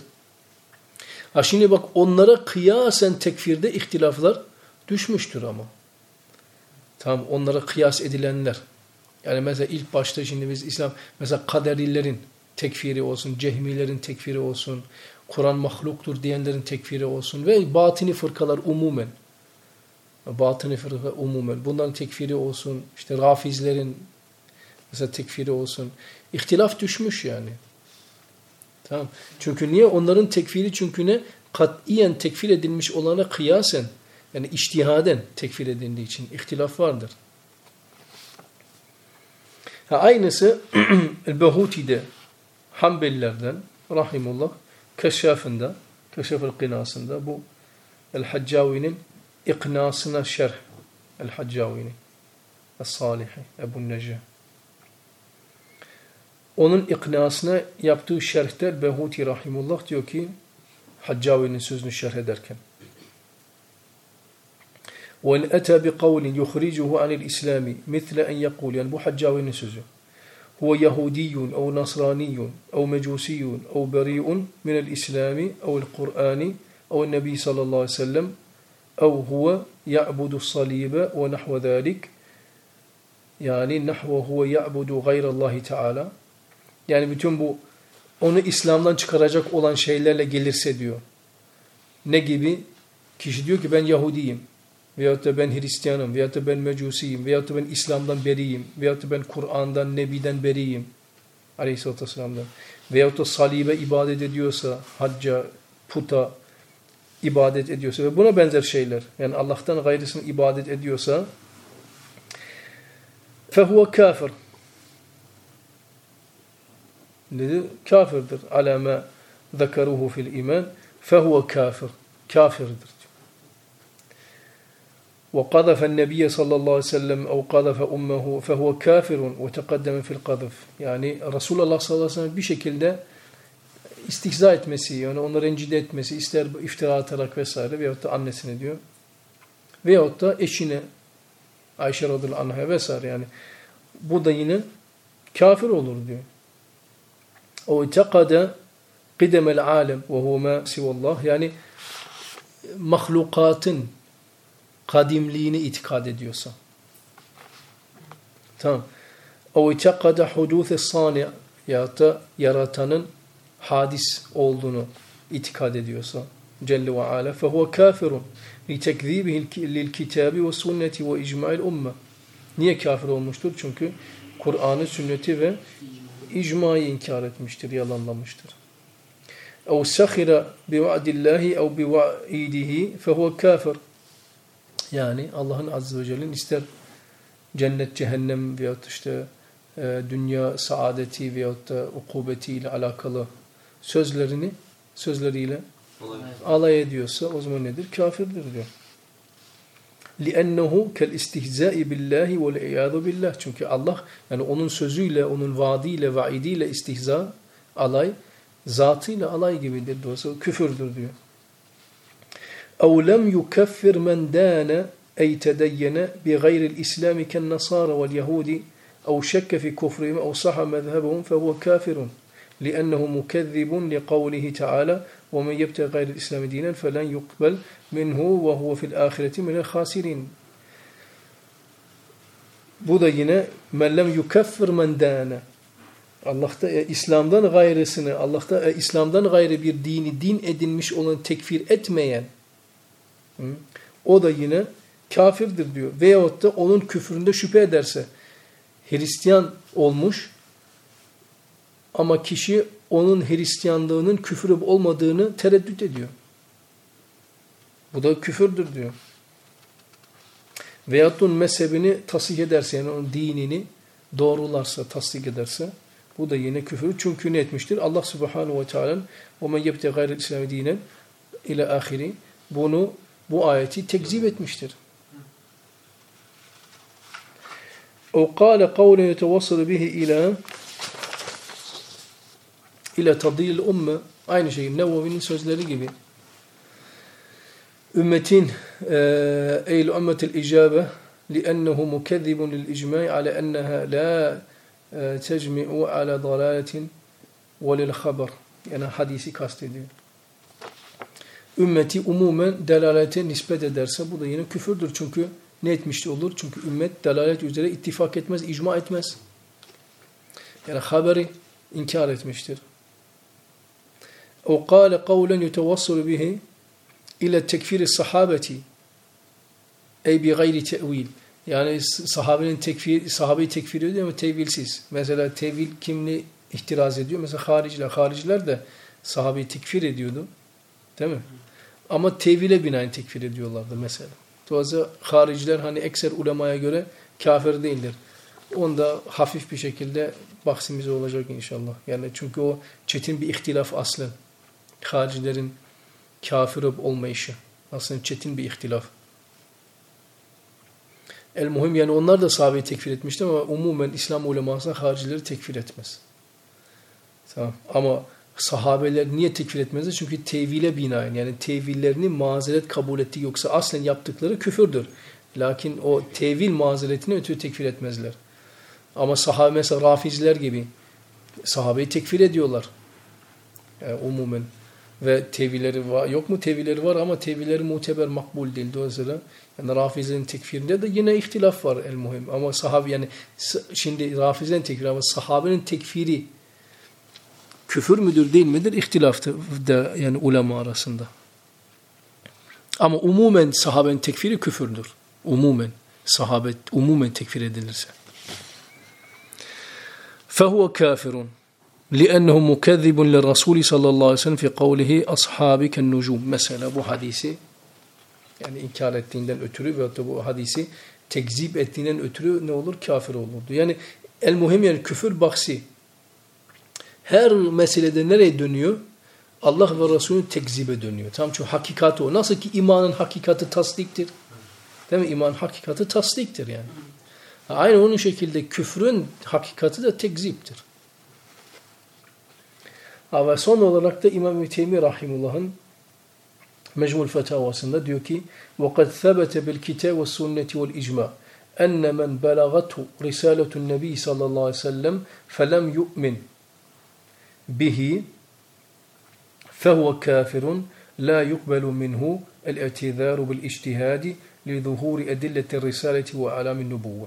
Ha şimdi bak onlara kıyasen tekfirde ihtilaflar düşmüştür ama. Tamam onlara kıyas edilenler. Yani mesela ilk başta şimdi biz İslam mesela kaderilerin tekfiri olsun, cehmilerin tekfiri olsun, Kur'an mahluktur diyenlerin tekfiri olsun ve batini fırkalar umumen. Batini fırka umumen. Bunların tekfiri olsun, işte rafizlerin mesela tekfiri olsun. İhtilaf düşmüş yani. Tamam. Çünkü niye? Onların tekfiri çünkü ne? Katiyen tekfir edilmiş olana kıyasen yani içtihaden tekfir edildiği için ihtilaf vardır. Ha, aynısı El-Behuti'de Hanbelilerden rahimullah Keşşaf'ında, Keşşaf-ı Kınası'nda bu El-Haccavi'nin iknasına şerh El-Haccavi'nin Es-Salihi Ebu Neceh. Onun iknasına yaptığı şerhte El-Behuti rahimullah diyor ki Haccavi'nin sözünü şerh ederken وَاَنْ اَتَى بِقَوْلٍ يُخْرِجُهُ عَنِ الْاِسْلَامِ مِثْلَ اَنْ يَقُولُ Yani bu Haccavi'nin sözü. هُوَ يَهُودِيٌّ اَوْ نَصْرَانِيٌّ اَوْ مَجُوسِيٌّ اَوْ بَرِيءٌ مِنَ الْاِسْلَامِ اَوْ الْقُرْآنِ اَوْ النَّبِي sallallahu aleyhi ve sellem اَوْ هُوَ يَعْبُدُ الصَّلِيبَ وَنَحْوَ ذَٰلِكَ Yani nahve huve ya'budu gayrallahi teala. Yani bütün bu onu İslam'dan çıkaracak olan şeylerle gelirse diyor. Ne gibi? Kişi diyor ki ben Yahudiyim. Veyahut da ben Hristiyanım. Veyahut da ben Mecusiyim. Veyahut da ben İslam'dan beriyim. Veyahut da ben Kur'an'dan, Nebi'den beriyim. Aleyhisselatü Vesselam'dan. Veyahut da salibe ibadet ediyorsa, hacca, puta ibadet ediyorsa ve buna benzer şeyler. Yani Allah'tan gayrısını ibadet ediyorsa فَهُوَ kafir. Nedir? Kafirdir. عَلَى مَا ذَكَرُوهُ فِي الْاِيمَانِ فَهُوَ kafir. Kafirdir. وَقَذَفَ النَّبِيَّ sallallahu aleyhi ve sellem اَوْ قَذَفَ اُمَّهُ فَهُوَ كَافِرٌ وَتَقَدَّمَ فِي الْقَذَفِ Yani Resulullah sallallahu aleyhi ve sellem bir şekilde istihza etmesi, yani onu rencide etmesi, ister iftira atarak vesaire veyahut da annesine diyor. Veyahut da eşine, Ayşe radıyallahu anh'a vesaire yani. Bu da yine kafir olur diyor. O itekade qidemel alem ve huve ma sivallah yani mahlukatın kadimliğini itikad ediyorsa. Tamam. O itekade hudûth-i sâni ya da yaratanın hadis olduğunu itikad ediyorsa Celle ve Ala fehuve kafirun litekzîbihi lilkitâbi ve sünneti ve icma'il umme. Niye kafir olmuştur? Çünkü Kur'an'ı, sünneti ve icmayı inkar etmiştir, yalanlamıştır. اَوْ سَخِرَ بِوَعْدِ اللّٰهِ اَوْ بِوَعِيدِهِ فَهُوَ kafir. Yani Allah'ın Azze ve Celle'nin ister cennet, cehennem veyahut işte e, dünya saadeti veyahut da ukubetiyle alakalı sözlerini, sözleriyle alay ediyorsa o zaman nedir? Kafirdir diyor. لِأَنَّهُ كَالْاِسْتِهْزَاءِ بِاللّٰهِ وَالْاِيَاذُ بِاللّٰهِ Çünkü Allah yani onun sözüyle, onun vaadiyle, vaidiyle istihza, alay, zatıyla alay gibidir. Dolayısıyla küfürdür diyor. اَوْ لَمْ يُكَفِّرْ مَنْ دَانَ اَيْ تَدَيَّنَ بِغَيْرِ الْاِسْلَامِ كَالنَّصَارَ وَالْيَهُودِ اَوْ شَكَّ فِي كُفْرِهِمْ اَوْ صَحَ مَذْهَبُهُمْ فَهُوَ كَافِرٌ لِأَنَّهُ مُكَذِّبٌ لِقَوْلِهِ تَعَالَى وَمَنْ يَبْتَغِ غَيْرَ الْاِسْلَامِ دِينًا فَلَنْ يُقْبَلْ مِنْهُ وَهُوَ فِي الْآخِرَةِ مِنَ الْخَاسِرِينَ Bu da yine مَنْ لَمْ يُكَفِّرْ مَنْ دَانَ Allah'ta e, İslam'dan gayrısını, Allah'ta e, İslam'dan gayrı bir dini din edinmiş olan tekfir etmeyen hı, o da yine kafirdir diyor. Veyahut da onun küfründe şüphe ederse Hristiyan olmuş ama kişi onun Hristiyanlığının küfür olmadığını tereddüt ediyor. Bu da küfürdür diyor. Veyahut onun mezhebini tasdik ederse yani onun dinini doğrularsa, tasdik ederse bu da yine küfür. Çünkü ne etmiştir? Allah Subhanahu ve Teala'nın وَمَنْ يَبْتَغِ غَيْرَ الْاِسْلَامِ دِينًا ile ahiri bunu, bu ayeti tekzip etmiştir. O قَالَ قَوْلًا يَتَوَصَّلُ بِهِ اِلَى ile tadil ümme aynı şey Nevevi'nin sözleri gibi. Ümmetin eyl ümmetil icabe li'ennehu mukezzibun lil icma'i ala enneha la tecmi'u ala dalaletin ve lil haber. Yani hadisi kastediyor. Ümmeti umumen delalete nispet ederse bu da yine küfürdür. Çünkü ne etmiş olur? Çünkü ümmet delalet üzere ittifak etmez, icma etmez. Yani haberi inkar etmiştir. O قال قولا يتوصل به إلى تكفير الصحابة أي بغير تأويل yani sahabenin tekfir, sahabeyi tekfir ediyor ama tevilsiz. Mesela tevil kimli ihtiraz ediyor? Mesela hariciler. Hariciler de sahabeyi tekfir ediyordu. Değil mi? Ama tevile binaen tekfir ediyorlardı mesela. Dolayısıyla hariciler hani ekser ulemaya göre kafir değildir. Onda hafif bir şekilde bahsimiz olacak inşallah. Yani çünkü o çetin bir ihtilaf aslen. Haricilerin kafir olmayışı. Aslında çetin bir ihtilaf. El muhim yani onlar da sahabeyi tekfir etmişti ama umumen İslam uleması haricileri tekfir etmez. Tamam. Ama sahabeler niye tekfir etmezler? Çünkü tevhile binaen, yani tevillerini mazeret kabul etti, yoksa aslen yaptıkları küfürdür. Lakin o tevil mazeretini ötürü tekfir etmezler. Ama sahabe mesela Rafiziler gibi sahabeyi tekfir ediyorlar. Yani umumen. Ve tevilleri var. Yok mu tevilleri var ama tevilleri muteber, makbul değil. Dolayısıyla yani Rafizilerin tekfirinde de yine ihtilaf var el muhim. Ama sahabe, yani şimdi Rafizilerin tekfiri ama sahabenin tekfiri küfür müdür değil midir? İhtilaftır da yani ulema arasında. Ama umumen sahabenin tekfiri küfürdür. Umumen sahabe umumen tekfir edilirse. فَهُوَ كَافِرٌ لِأَنَّهُ مُكَذِّبٌ لِلرَّسُولِ sallallahu aleyhi ve sellem fi kavlihi ashabike nucum. Mesela bu hadisi yani inkar ettiğinden ötürü veyahut da bu hadisi tekzip ettiğinden ötürü ne olur? Kafir olurdu. Yani el muhim, yani küfür bahsi her meselede nereye dönüyor? Allah ve Resulü'nün tekzibe dönüyor. Tamam, çünkü hakikati o. Nasıl ki imanın hakikati tasdiktir. Değil mi? İman hakikati tasdiktir yani. Aynı onun şekilde küfrün hakikati de tekziptir. Ve son olarak da İmam İbn Teymiye Rahimullah'ın Mecmul Fetavasında diyor ki وَقَدْ ثَبَتَ بِالْكِتَابِ وَالسُنَّةِ وَالْاِجْمَعِ اَنَّ مَنْ بَلَغَتْهُ رِسَالَةُ النَّبِيِّ sallallahu aleyhi ve sellem فَلَمْ يُؤْمِنْ بِهِ فَهُوَ كَافِرٌ لَا يُقْبَلُ مِنْهُ الْاَعْتِذَارُ بِالْاِجْتِهَادِ لِظُهُورِ اَدِلَّةِ الرِّسَالَةِ وَعَلَامِ النُّبُوَّةِ.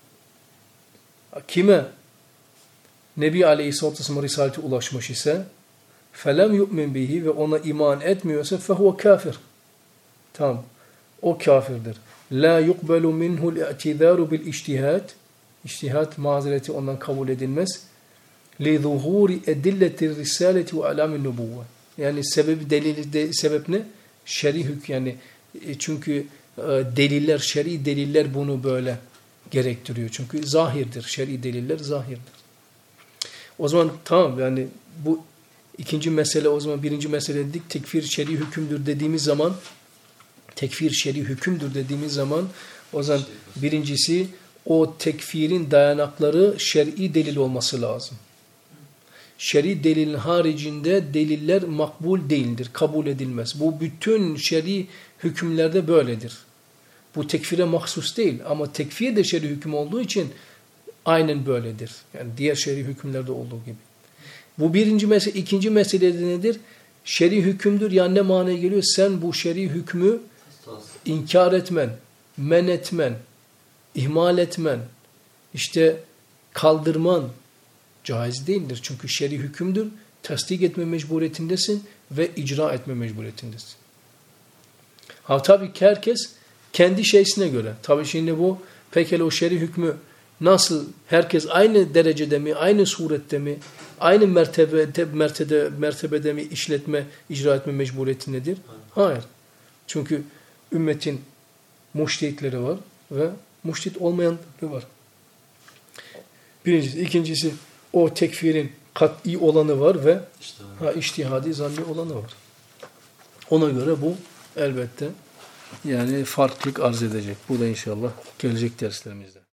Kime Nebi Aleyhisselatü Vesselam Risaleti ulaşmış ise felem yu'min bihi ve ona iman etmiyorsa fehuve kafir. Tamam. O kafirdir. La yuqbelu minhu'l i'tizaru bil ictihad. İctihat mazereti ondan kabul edilmez. Li zuhuri edilleti risaleti ve alamin nubuvve. Yani sebebi delili de, sebep ne? Şer'i hük yani çünkü e, deliller, şer'i deliller bunu böyle gerektiriyor. Çünkü zahirdir. Şer'i deliller zahirdir. O zaman tamam, yani bu ikinci mesele, o zaman birinci mesele dedik. Tekfir şer'i hükümdür dediğimiz zaman tekfir şer'i hükümdür dediğimiz zaman o zaman birincisi o tekfirin dayanakları şer'i delil olması lazım. Şer'i delilin haricinde deliller makbul değildir. Kabul edilmez. Bu bütün şer'i hükümlerde böyledir. Bu tekfire mahsus değil ama tekfir de şer'i hüküm olduğu için aynen böyledir. Yani diğer şer'i hükümlerde olduğu gibi. Bu birinci mesele. İkinci mesele de nedir? Şer'i hükümdür. Yani ne manaya geliyor? Sen bu şer'i hükmü inkar etmen, men etmen, ihmal etmen, işte kaldırman caiz değildir. Çünkü şer'i hükümdür. Tasdik etme mecburiyetindesin ve icra etme mecburiyetindesin. Ha tabii ki herkes kendi şeysine göre. Tabii şimdi bu pekala o şer'i hükmü nasıl, herkes aynı derecede mi, aynı surette mi, aynı mertebede, mertebe, mertebede mi işletme, icra etme mecburiyetindedir? Hayır. Çünkü ümmetin muştehitleri var ve muştehit olmayanları var. Birincisi. İkincisi o tekfirin kat'i olanı var ve ha, içtihadi zanni olanı var. Ona göre bu elbette yani farklılık arz edecek. Bu da inşallah gelecek derslerimizde.